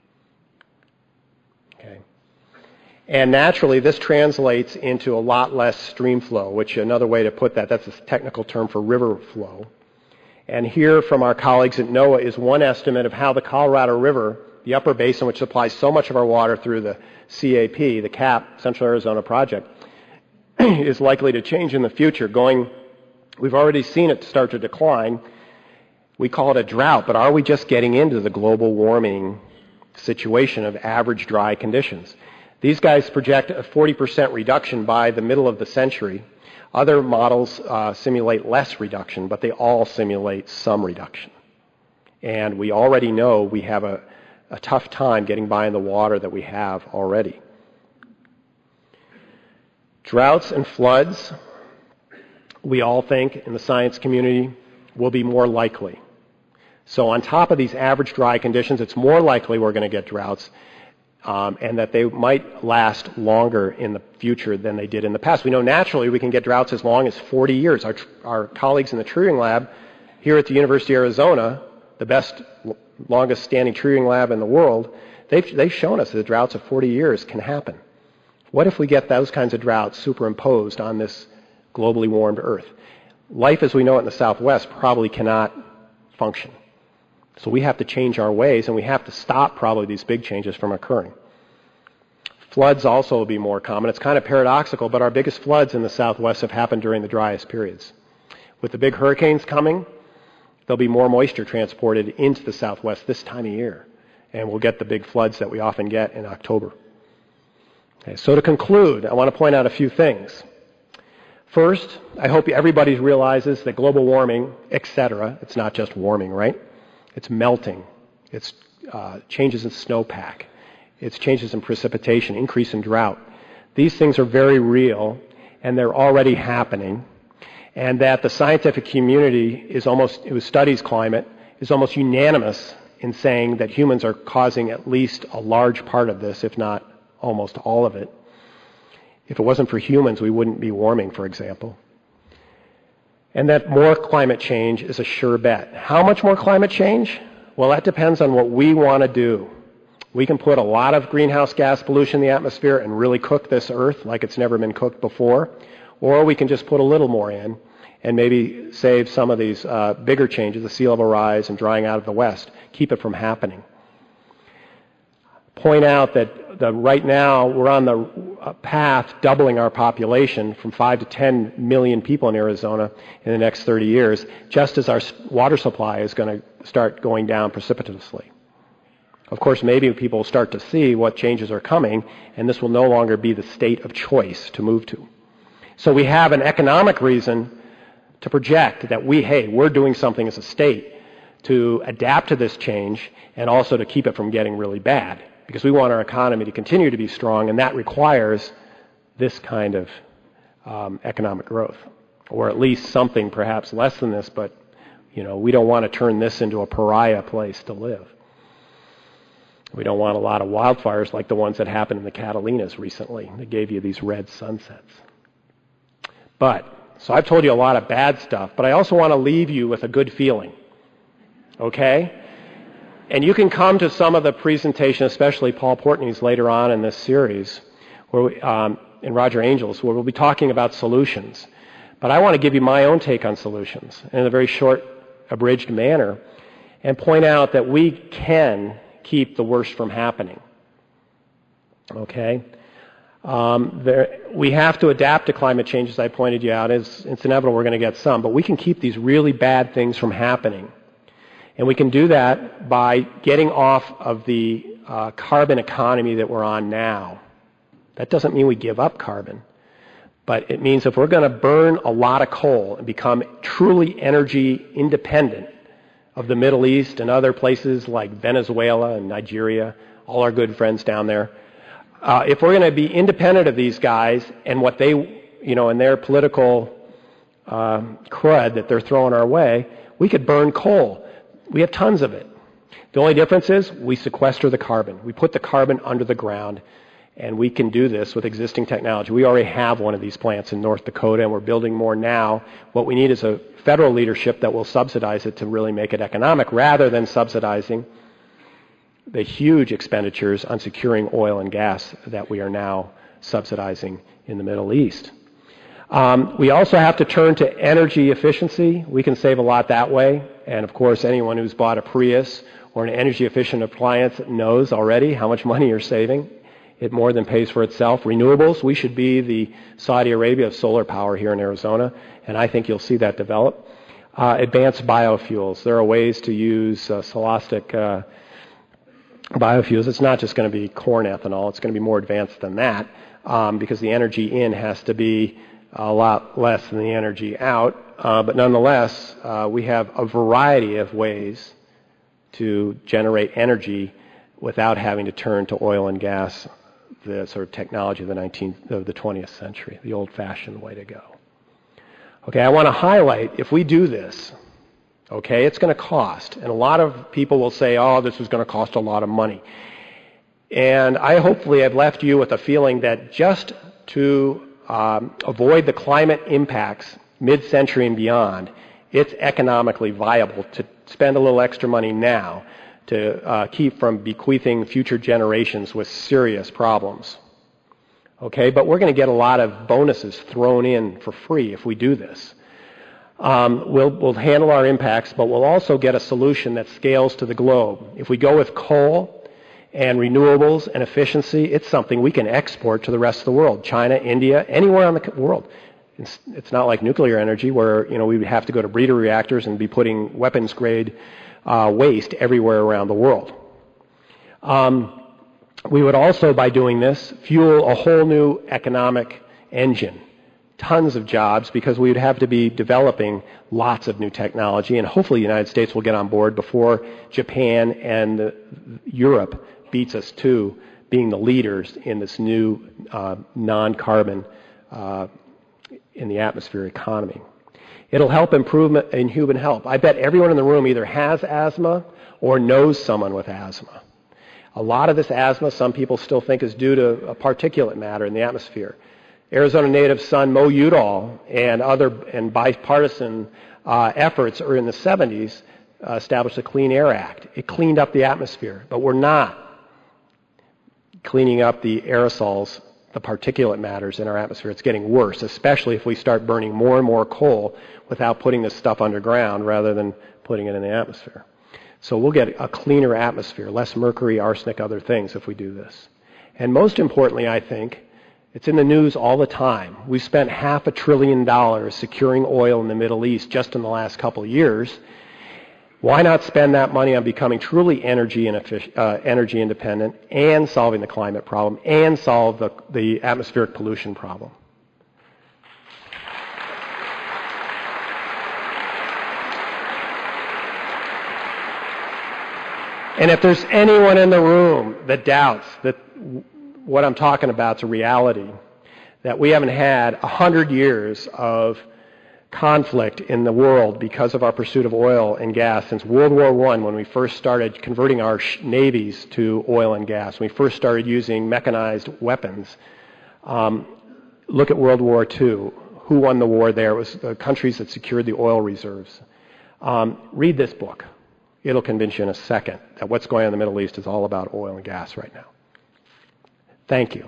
Okay. And naturally, this translates into a lot less stream flow, which another way to put that, that's a technical term for river flow. And here from our colleagues at NOAA is one estimate of how the Colorado River, the upper basin, which supplies so much of our water through the C A P, the C A P, Central Arizona Project, is likely to change in the future. Going, we've already seen it start to decline. We call it a drought, but are we just getting into the global warming situation of average dry conditions? These guys project a forty percent reduction by the middle of the century. Other models uh, simulate less reduction, but they all simulate some reduction. And we already know we have a, a tough time getting by in the water that we have already. Droughts and floods, we all think in the science community, will be more likely. So on top of these average dry conditions, it's more likely we're going to get droughts, um, and that they might last longer in the future than they did in the past. We know naturally we can get droughts as long as forty years. Our, our colleagues in the Treeing Lab here at the University of Arizona, the best, longest standing Treeing Lab in the world, they've, they've shown us that droughts of forty years can happen. What if we get those kinds of droughts superimposed on this globally warmed Earth? Life as we know it in the Southwest probably cannot function. So we have to change our ways, and we have to stop probably these big changes from occurring. Floods also will be more common. It's kind of paradoxical, but our biggest floods in the Southwest have happened during the driest periods. With the big hurricanes coming, there'll be more moisture transported into the Southwest this time of year, and we'll get the big floods that we often get in October. Okay, so to conclude, I want to point out a few things. First, I hope everybody realizes that global warming, et cetera, it's not just warming, right? It's melting. It's uh, changes in snowpack. It's changes in precipitation, increase in drought. These things are very real, and they're already happening. And that the scientific community is almost, who studies climate, is almost unanimous in saying that humans are causing at least a large part of this, if not almost all of it. If it wasn't for humans, we wouldn't be warming, for example. And that more climate change is a sure bet. How much more climate change? Well, that depends on what we want to do. We can put a lot of greenhouse gas pollution in the atmosphere and really cook this Earth like it's never been cooked before. Or we can just put a little more in and maybe save some of these uh, bigger changes, the sea level rise and drying out of the West, keep it from happening. Point out that the, right now we're on the path doubling our population from five to ten million people in Arizona in the next thirty years, just as our water supply is going to start going down precipitously. Of course, maybe people will start to see what changes are coming, and this will no longer be the state of choice to move to. So we have an economic reason to project that we, hey, we're doing something as a state to adapt to this change and also to keep it from getting really bad, because we want our economy to continue to be strong, and that requires this kind of um, economic growth, or at least something perhaps less than this, but you know, we don't want to turn this into a pariah place to live. We don't want a lot of wildfires like the ones that happened in the Catalinas recently that gave you these red sunsets. But, so I've told you a lot of bad stuff, but I also want to leave you with a good feeling. Okay? And you can come to some of the presentation, especially Paul Portney's later on in this series, where we, um, in Roger Angels, where we'll be talking about solutions. But I want to give you my own take on solutions in a very short, abridged manner, and point out that we can keep the worst from happening. Okay? Um, there, we have to adapt to climate change, as I pointed you out. It's, it's inevitable we're going to get some, but we can keep these really bad things from happening. And we can do that by getting off of the uh, carbon economy that we're on now. That doesn't mean we give up carbon, but it means if we're going to burn a lot of coal and become truly energy independent of the Middle East and other places like Venezuela and Nigeria, all our good friends down there, Uh, if we're going to be independent of these guys and what they, you know, and their political uh, crud that they're throwing our way, we could burn coal. We have tons of it. The only difference is we sequester the carbon. We put the carbon under the ground, and we can do this with existing technology. We already have one of these plants in North Dakota, and we're building more now. What we need is a federal leadership that will subsidize it to really make it economic, rather than subsidizing the huge expenditures on securing oil and gas that we are now subsidizing in the Middle East. Um, we also have to turn to energy efficiency. We can save a lot that way. And of course, anyone who's bought a Prius or an energy efficient appliance knows already how much money you're saving. It more than pays for itself. Renewables, we should be the Saudi Arabia of solar power here in Arizona, and I think you'll see that develop. Uh, advanced biofuels. There are ways to use uh, solostic uh, biofuels. It's not just going to be corn ethanol. It's going to be more advanced than that, um, because the energy in has to be a lot less than the energy out. Uh, but nonetheless, uh, we have a variety of ways to generate energy without having to turn to oil and gas, the sort of technology of the nineteenth, of the twentieth century, the old-fashioned way to go. Okay, I want to highlight, if we do this, okay, it's going to cost. And a lot of people will say, oh, this is going to cost a lot of money. And I hopefully have left you with a feeling that just to um, avoid the climate impacts mid-century and beyond, it's economically viable to spend a little extra money now to uh, keep from bequeathing future generations with serious problems. Okay, but we're going to get a lot of bonuses thrown in for free if we do this. Um, we'll, we'll handle our impacts, but we'll also get a solution that scales to the globe. If we go with coal and renewables and efficiency, it's something we can export to the rest of the world. China, India, anywhere on the world. It's, it's not like nuclear energy where, you know, we would have to go to breeder reactors and be putting weapons-grade uh, waste everywhere around the world. Um, we would also, by doing this, fuel a whole new economic engine. Tons of jobs, because we would have to be developing lots of new technology, and hopefully the United States will get on board before Japan and the, Europe beats us to being the leaders in this new uh, non-carbon uh, in the atmosphere economy. It'll help improvement in human health. I bet everyone in the room either has asthma or knows someone with asthma. A lot of this asthma, some people still think, is due to a particulate matter in the atmosphere. Arizona native son Mo Udall and other and bipartisan uh, efforts are in the seventies uh, established the Clean Air Act. It cleaned up the atmosphere, but we're not cleaning up the aerosols, the particulate matters in our atmosphere. It's getting worse, especially if we start burning more and more coal without putting this stuff underground rather than putting it in the atmosphere. So we'll get a cleaner atmosphere, less mercury, arsenic, other things if we do this. And most importantly, I think, it's in the news all the time. We've spent half a trillion dollars securing oil in the Middle East just in the last couple of years. Why not spend that money on becoming truly energy and uh, energy independent and solving the climate problem and solve the, the atmospheric pollution problem? And if there's anyone in the room that doubts that what I'm talking about is a reality, that we haven't had a hundred years of conflict in the world because of our pursuit of oil and gas since World War One, when we first started converting our sh- navies to oil and gas, when we first started using mechanized weapons. Um, look at World War Two. Who won the war there? It was the countries that secured the oil reserves. Um, read this book. It'll convince you in a second that what's going on in the Middle East is all about oil and gas right now. Thank you.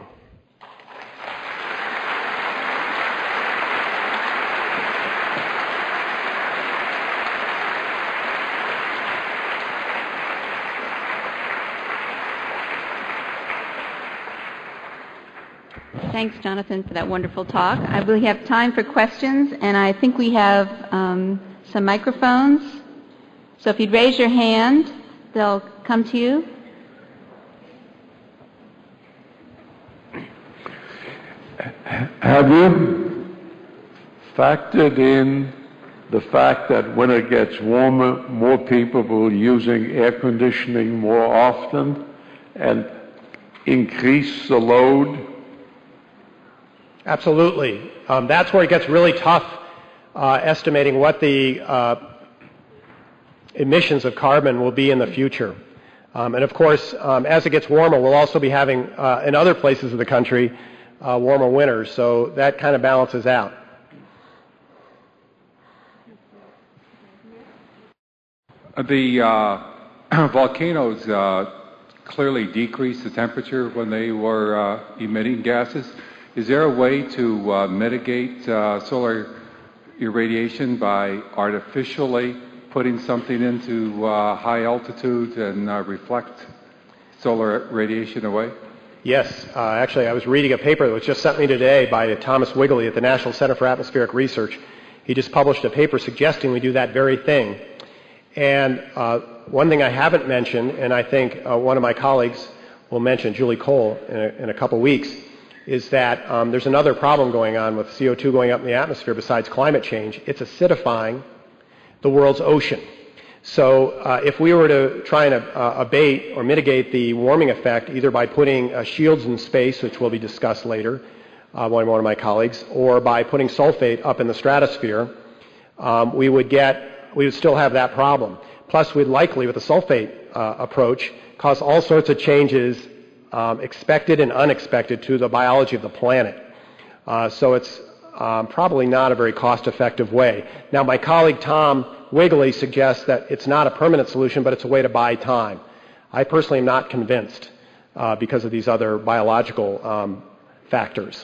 Thanks, Jonathan, for that wonderful talk. I we have time for questions, and I think we have um, some microphones. So if you'd raise your hand, they'll come to you. Have you factored in the fact that when it gets warmer, more people will be using air conditioning more often and increase the load? Absolutely. Um, that's where it gets really tough uh, estimating what the uh, emissions of carbon will be in the future. Um, and of course, um, as it gets warmer, we'll also be having, uh, in other places of the country, uh, warmer winters. So that kind of balances out. The uh, volcanoes uh, clearly decreased the temperature when they were uh, emitting gases. Is there a way to uh, mitigate uh, solar irradiation by artificially putting something into uh, high altitude and uh, reflect solar radiation away? Yes. Uh, actually, I was reading a paper that was just sent me today by Thomas Wigley at the National Center for Atmospheric Research. He just published a paper suggesting we do that very thing. And uh, one thing I haven't mentioned, and I think uh, one of my colleagues will mention, Julie Cole, in a, in a couple weeks, is that um, there's another problem going on with C O two going up in the atmosphere besides climate change. It's acidifying the world's ocean. So uh, if we were to try and uh, abate or mitigate the warming effect, either by putting uh, shields in space, which will be discussed later uh, by one of my colleagues, or by putting sulfate up in the stratosphere, um, we would get we would still have that problem. Plus, we'd likely, with the sulfate uh, approach, cause all sorts of changes, um, expected and unexpected, to the biology of the planet. Uh, so it's um, probably not a very cost-effective way. Now, my colleague Tom Wigley suggests that it's not a permanent solution, but it's a way to buy time. I personally am not convinced uh, because of these other biological um, factors.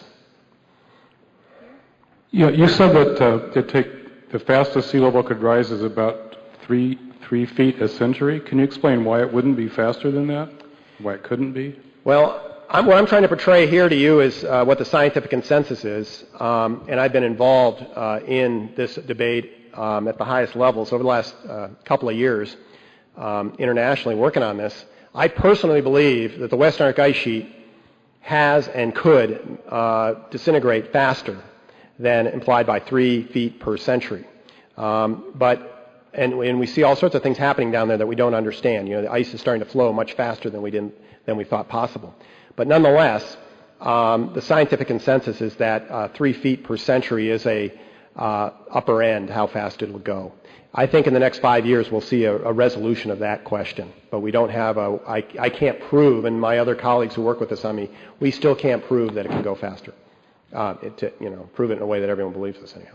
Yeah, you said that uh, it take the fastest sea level could rise is about three three feet a century. Can you explain why it wouldn't be faster than that? Why it couldn't be? Well, I'm, what I'm trying to portray here to you is uh, what the scientific consensus is, um, and I've been involved uh, in this debate um, at the highest levels over the last uh, couple of years um, internationally working on this. I personally believe that the Western Arctic ice sheet has and could uh, disintegrate faster than implied by three feet per century. Um, but and, and we see all sorts of things happening down there that we don't understand. You know, the ice is starting to flow much faster than we didn't than we thought possible. But nonetheless, um, the scientific consensus is that uh, three feet per century is a uh, upper end how fast it will go. I think in the next five years we'll see a, a resolution of that question. But we don't have a. I, I can't prove, and my other colleagues who work with us on me, we still can't prove that it can go faster. Uh, it, to, you know, prove it in a way that everyone believes us anyhow.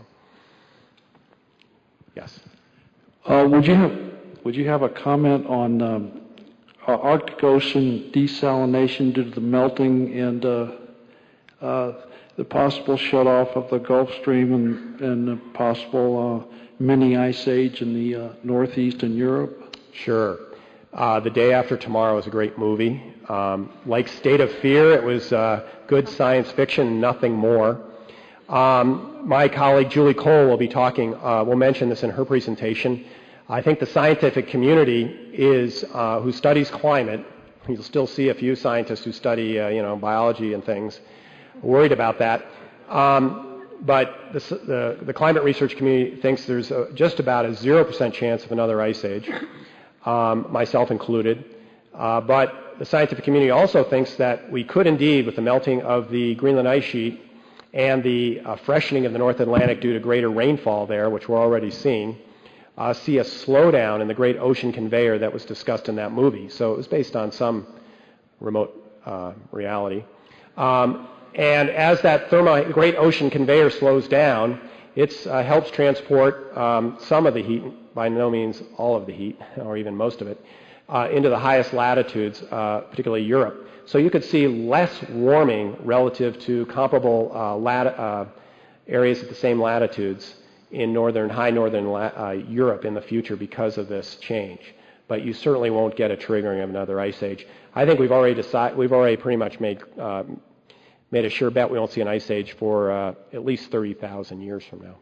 Yes. Uh, would you have Would you have a comment on um, uh, Arctic Ocean desalination due to the melting and uh, uh, the possible shut-off of the Gulf Stream and, and the possible uh, mini ice age in the uh, Northeast and Europe? Sure. Uh, The Day After Tomorrow is a great movie. Um, like State of Fear, it was uh, good science fiction, nothing more. Um, my colleague Julie Cole will be talking, uh, will mention this in her presentation. I think the scientific community is, uh, who studies climate, you'll still see a few scientists who study, uh, you know, biology and things, worried about that. Um, but the, the, the climate research community thinks there's a, just about a zero percent chance of another ice age, um, myself included. Uh, but the scientific community also thinks that we could indeed, with the melting of the Greenland ice sheet and the uh, freshening of the North Atlantic due to greater rainfall there, which we're already seeing, uh, see a slowdown in the great ocean conveyor that was discussed in that movie. So it was based on some remote uh, reality. Um, and as that thermo- great ocean conveyor slows down, it uh, helps transport um, some of the heat, by no means all of the heat, or even most of it, Uh, into the highest latitudes, uh, particularly Europe. So you could see less warming relative to comparable uh, lat- uh, areas at the same latitudes in northern, high northern la- uh, Europe in the future because of this change. But you certainly won't get a triggering of another ice age. I think we've already decided, we've already pretty much made um, made a sure bet we won't see an ice age for uh, at least thirty thousand years from now.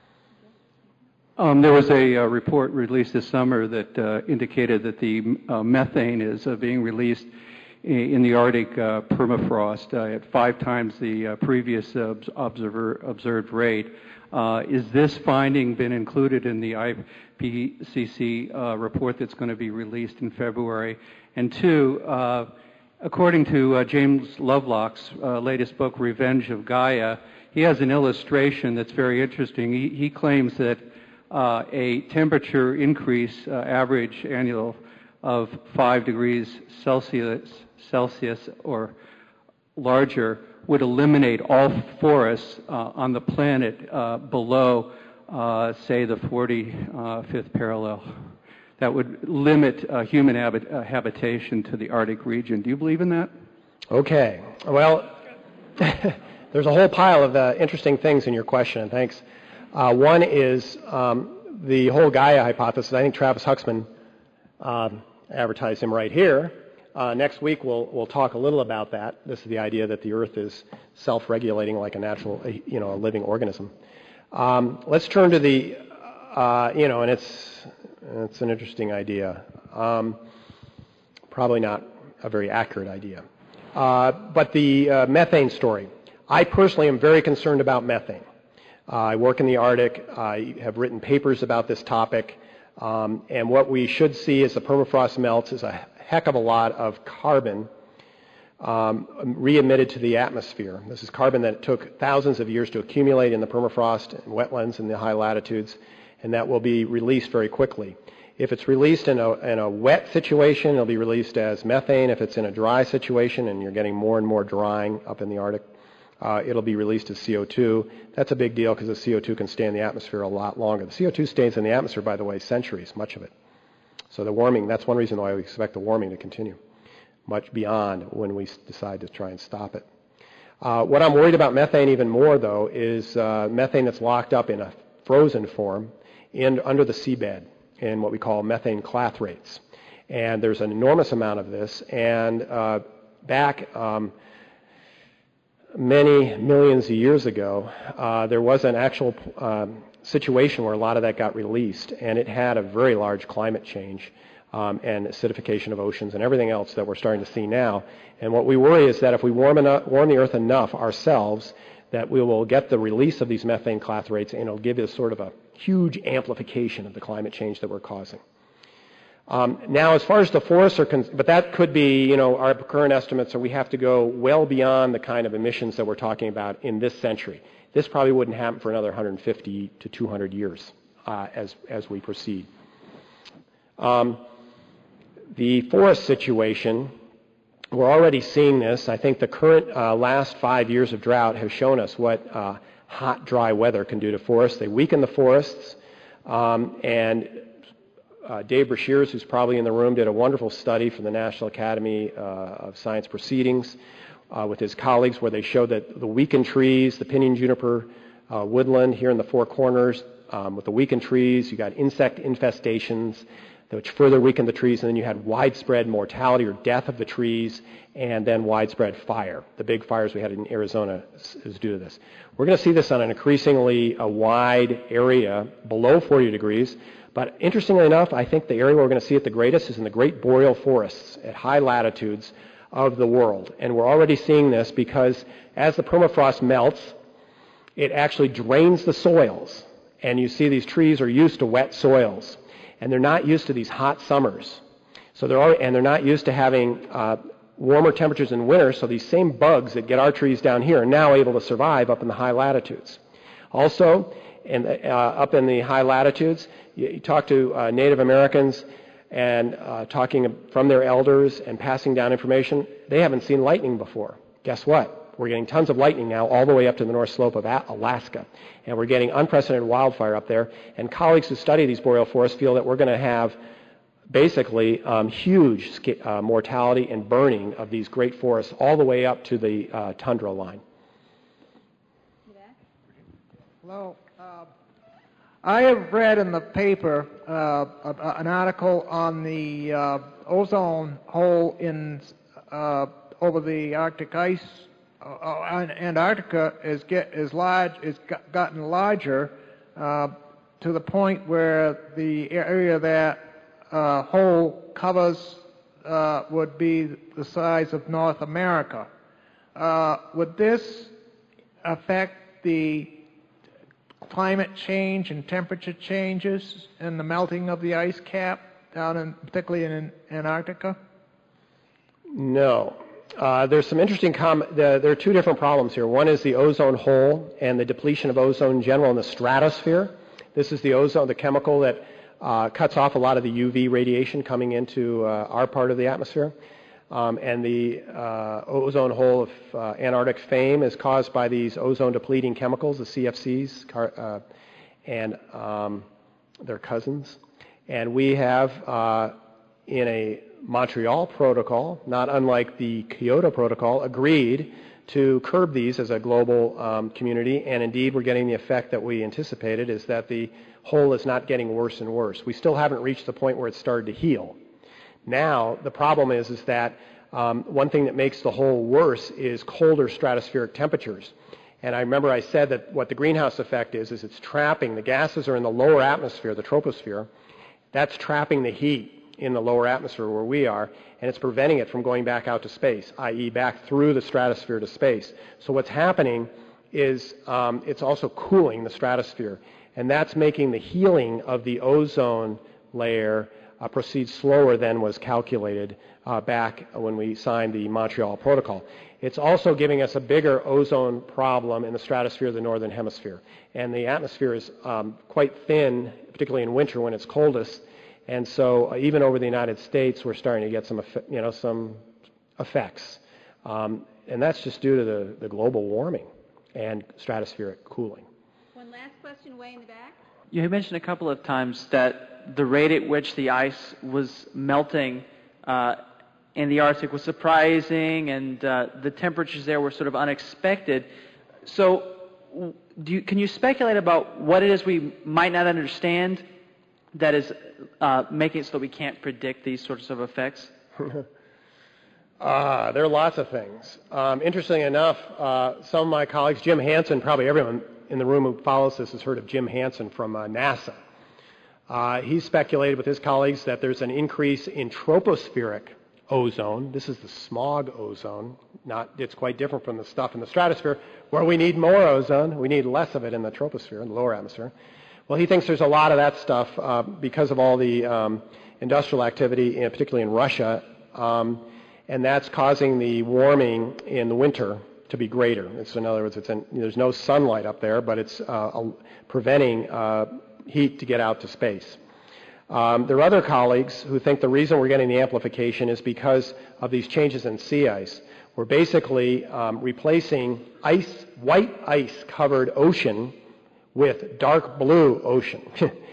Um, there was a uh, report released this summer that uh, indicated that the uh, methane is uh, being released in, in the Arctic uh, permafrost uh, at five times the uh, previous uh, observer, observed rate. Uh, is this finding been included in the I P C C uh, report that's going to be released in February? And two, uh, according to uh, James Lovelock's uh, latest book, Revenge of Gaia, he has an illustration that's very interesting. He, he claims that uh, a temperature increase, uh, average annual of five degrees Celsius, Celsius or larger, would eliminate all forests uh, on the planet uh, below, uh, say, the forty-fifth parallel. That would limit uh, human habit, uh, habitation to the Arctic region. Do you believe in that? Okay. Well, there's a whole pile of uh, interesting things in your question, and thanks. Uh, one is um, the whole Gaia hypothesis. I think Travis Huxman um, advertised him right here. Uh, next week we'll we'll talk a little about that. This is the idea that the Earth is self-regulating like a natural, you know, a living organism. Um, let's turn to the, uh, you know, and it's it's an interesting idea. Um, probably not a very accurate idea. Uh, but the uh, methane story. I personally am very concerned about methane. Uh, I work in the Arctic. I have written papers about this topic. Um, and what we should see as the permafrost melts is a heck of a lot of carbon um, re-emitted to the atmosphere. This is carbon that took thousands of years to accumulate in the permafrost and wetlands in the high latitudes, and that will be released very quickly. If it's released in a, in a wet situation, it'll be released as methane. If it's in a dry situation, and you're getting more and more drying up in the Arctic, uh, it'll be released as C O two. That's a big deal because the C O two can stay in the atmosphere a lot longer. The C O two stays in the atmosphere, by the way, centuries, much of it. So the warming, that's one reason why we expect the warming to continue, much beyond when we decide to try and stop it. Uh, what I'm worried about methane even more, though, is uh, methane that's locked up in a frozen form in, under the seabed in what we call methane clathrates. And there's an enormous amount of this. And uh, back um, many millions of years ago, uh, there was an actual um, situation where a lot of that got released, and it had a very large climate change um, and acidification of oceans and everything else that we're starting to see now. And what we worry is that if we warm, enough, warm the Earth enough ourselves, that we will get the release of these methane clathrates, and it'll give us sort of a huge amplification of the climate change that we're causing. Um, now, as far as the forests are concerned, but that could be, you know, our current estimates are we have to go well beyond the kind of emissions that we're talking about in this century. This probably wouldn't happen for another one hundred fifty to two hundred years uh, as, as we proceed. Um, the forest situation, we're already seeing this. I think the current uh, last five years of drought have shown us what uh, hot, dry weather can do to forests. They weaken the forests, um, and uh, Dave Brashears, who's probably in the room, did a wonderful study for the National Academy uh, of Science Proceedings Uh, with his colleagues, where they showed that the weakened trees, the pinyon juniper uh, woodland here in the Four Corners, um, with the weakened trees, you got insect infestations, which further weakened the trees, and then you had widespread mortality or death of the trees, and then widespread fire. The big fires we had in Arizona is due to this. We're going to see this on an increasingly uh, wide area below forty degrees, but interestingly enough, I think the area where we're going to see it the greatest is in the great boreal forests at high latitudes of the world. And we're already seeing this because as the permafrost melts, it actually drains the soils. And you see these trees are used to wet soils. And they're not used to these hot summers. So they're already, and they're not used to having uh, warmer temperatures in winter, so these same bugs that get our trees down here are now able to survive up in the high latitudes. Also, in the, uh, up in the high latitudes, you, you talk to uh, Native Americans, and uh, talking from their elders and passing down information, they haven't seen lightning before. Guess what? We're getting tons of lightning now all the way up to the North Slope of Alaska. And we're getting unprecedented wildfire up there. And colleagues who study these boreal forests feel that we're going to have basically um, huge uh, mortality and burning of these great forests all the way up to the uh, tundra line. Hello. Uh, I have read in the paper uh, an article on the uh, ozone hole in uh, over the Arctic ice uh, Antarctica is get is large is got, gotten larger uh, to the point where the area that uh, hole covers uh, would be the size of North America. Uh, would this affect the climate change and temperature changes and the melting of the ice cap down in, particularly in Antarctica? No. Uh, there's some interesting com- the, there are two different problems here. One is the ozone hole and the depletion of ozone in general in the stratosphere. This is the ozone, the chemical that uh, cuts off a lot of the U V radiation coming into uh, our part of the atmosphere. Um, and the uh, ozone hole of uh, Antarctic fame is caused by these ozone-depleting chemicals, the C F Cs, car- uh, and um, their cousins. And we have, uh, in a Montreal Protocol, not unlike the Kyoto Protocol, agreed to curb these as a global um, community, and indeed we're getting the effect that we anticipated, is that the hole is not getting worse and worse. We still haven't reached the point where it's started to heal. Now, the problem is, is that um, one thing that makes the hole worse is colder stratospheric temperatures. And I remember I said that what the greenhouse effect is, is it's trapping, the gases are in the lower atmosphere, the troposphere, that's trapping the heat in the lower atmosphere where we are, and it's preventing it from going back out to space, that is back through the stratosphere to space. So what's happening is um, it's also cooling the stratosphere, and that's making the healing of the ozone layer uh, proceed slower than was calculated uh, back when we signed the Montreal Protocol. It's also giving us a bigger ozone problem in the stratosphere of the northern hemisphere, and the atmosphere is um, quite thin, particularly in winter when it's coldest. And so uh, even over the United States, we're starting to get some, you know, some effects. Um, and that's just due to the, the global warming and stratospheric cooling. One last question, way in the back. You had mentioned a couple of times that the rate at which the ice was melting uh, in the Arctic was surprising, and uh, the temperatures there were sort of unexpected. So do you, can you speculate about what it is we might not understand that is uh, making it so that we can't predict these sorts of effects? uh, there are lots of things. Um, interestingly enough, uh, some of my colleagues, Jim Hansen, probably everyone in the room who follows this has heard of Jim Hansen from uh, NASA. Uh, he speculated with his colleagues that there's an increase in tropospheric ozone. This is the smog ozone. Not, it's quite different from the stuff in the stratosphere where we need more ozone. We need less of it in the troposphere, in the lower atmosphere. Well, he thinks there's a lot of that stuff uh, because of all the um, industrial activity, in, particularly in Russia, um, and that's causing the warming in the winter to be greater. It's, in other words, it's in, there's no sunlight up there, but it's uh, preventing uh, heat to get out to space. Um, there are other colleagues who think the reason we're getting the amplification is because of these changes in sea ice. We're basically um, replacing ice, white ice-covered ocean with dark blue ocean.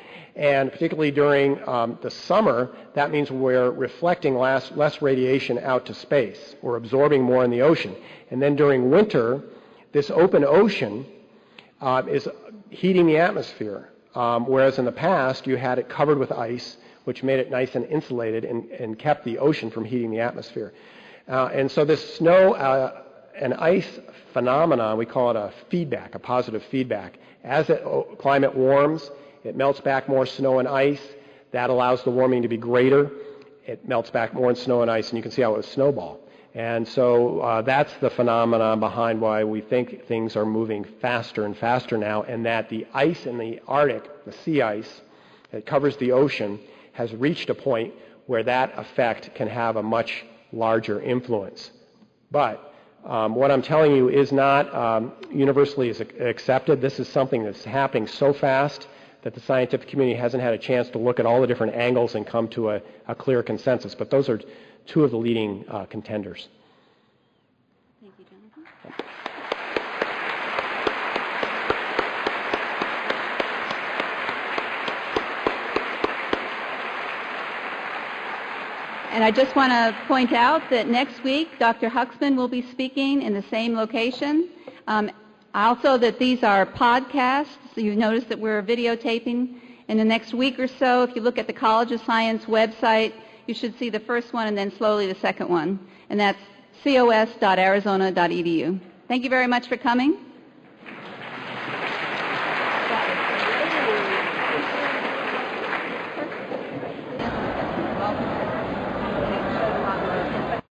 And particularly during um, the summer, that means we're reflecting less, less radiation out to space. We're absorbing more in the ocean. And then during winter, this open ocean uh, is heating the atmosphere, um, whereas in the past you had it covered with ice, which made it nice and insulated and, and kept the ocean from heating the atmosphere. Uh, and so this snow uh, and ice phenomenon, we call it a feedback, a positive feedback. As the climate warms, it melts back more snow and ice. That allows the warming to be greater. It melts back more in snow and ice, and you can see how it would snowball. And so uh, that's the phenomenon behind why we think things are moving faster and faster now, and that the ice in the Arctic, the sea ice that covers the ocean, has reached a point where that effect can have a much larger influence. But Um, what I'm telling you is not um, universally is accepted. This is something that's happening so fast that the scientific community hasn't had a chance to look at all the different angles and come to a, a clear consensus. But those are two of the leading uh, contenders. Thank you, Jonathan. And I just want to point out that next week, Doctor Huxman will be speaking in the same location. Um, also that these are podcasts. So you notice that we're videotaping. In the next week or so, if you look at the College of Science website, you should see the first one and then slowly the second one. And that's cos dot arizona dot e d u. Thank you very much for coming.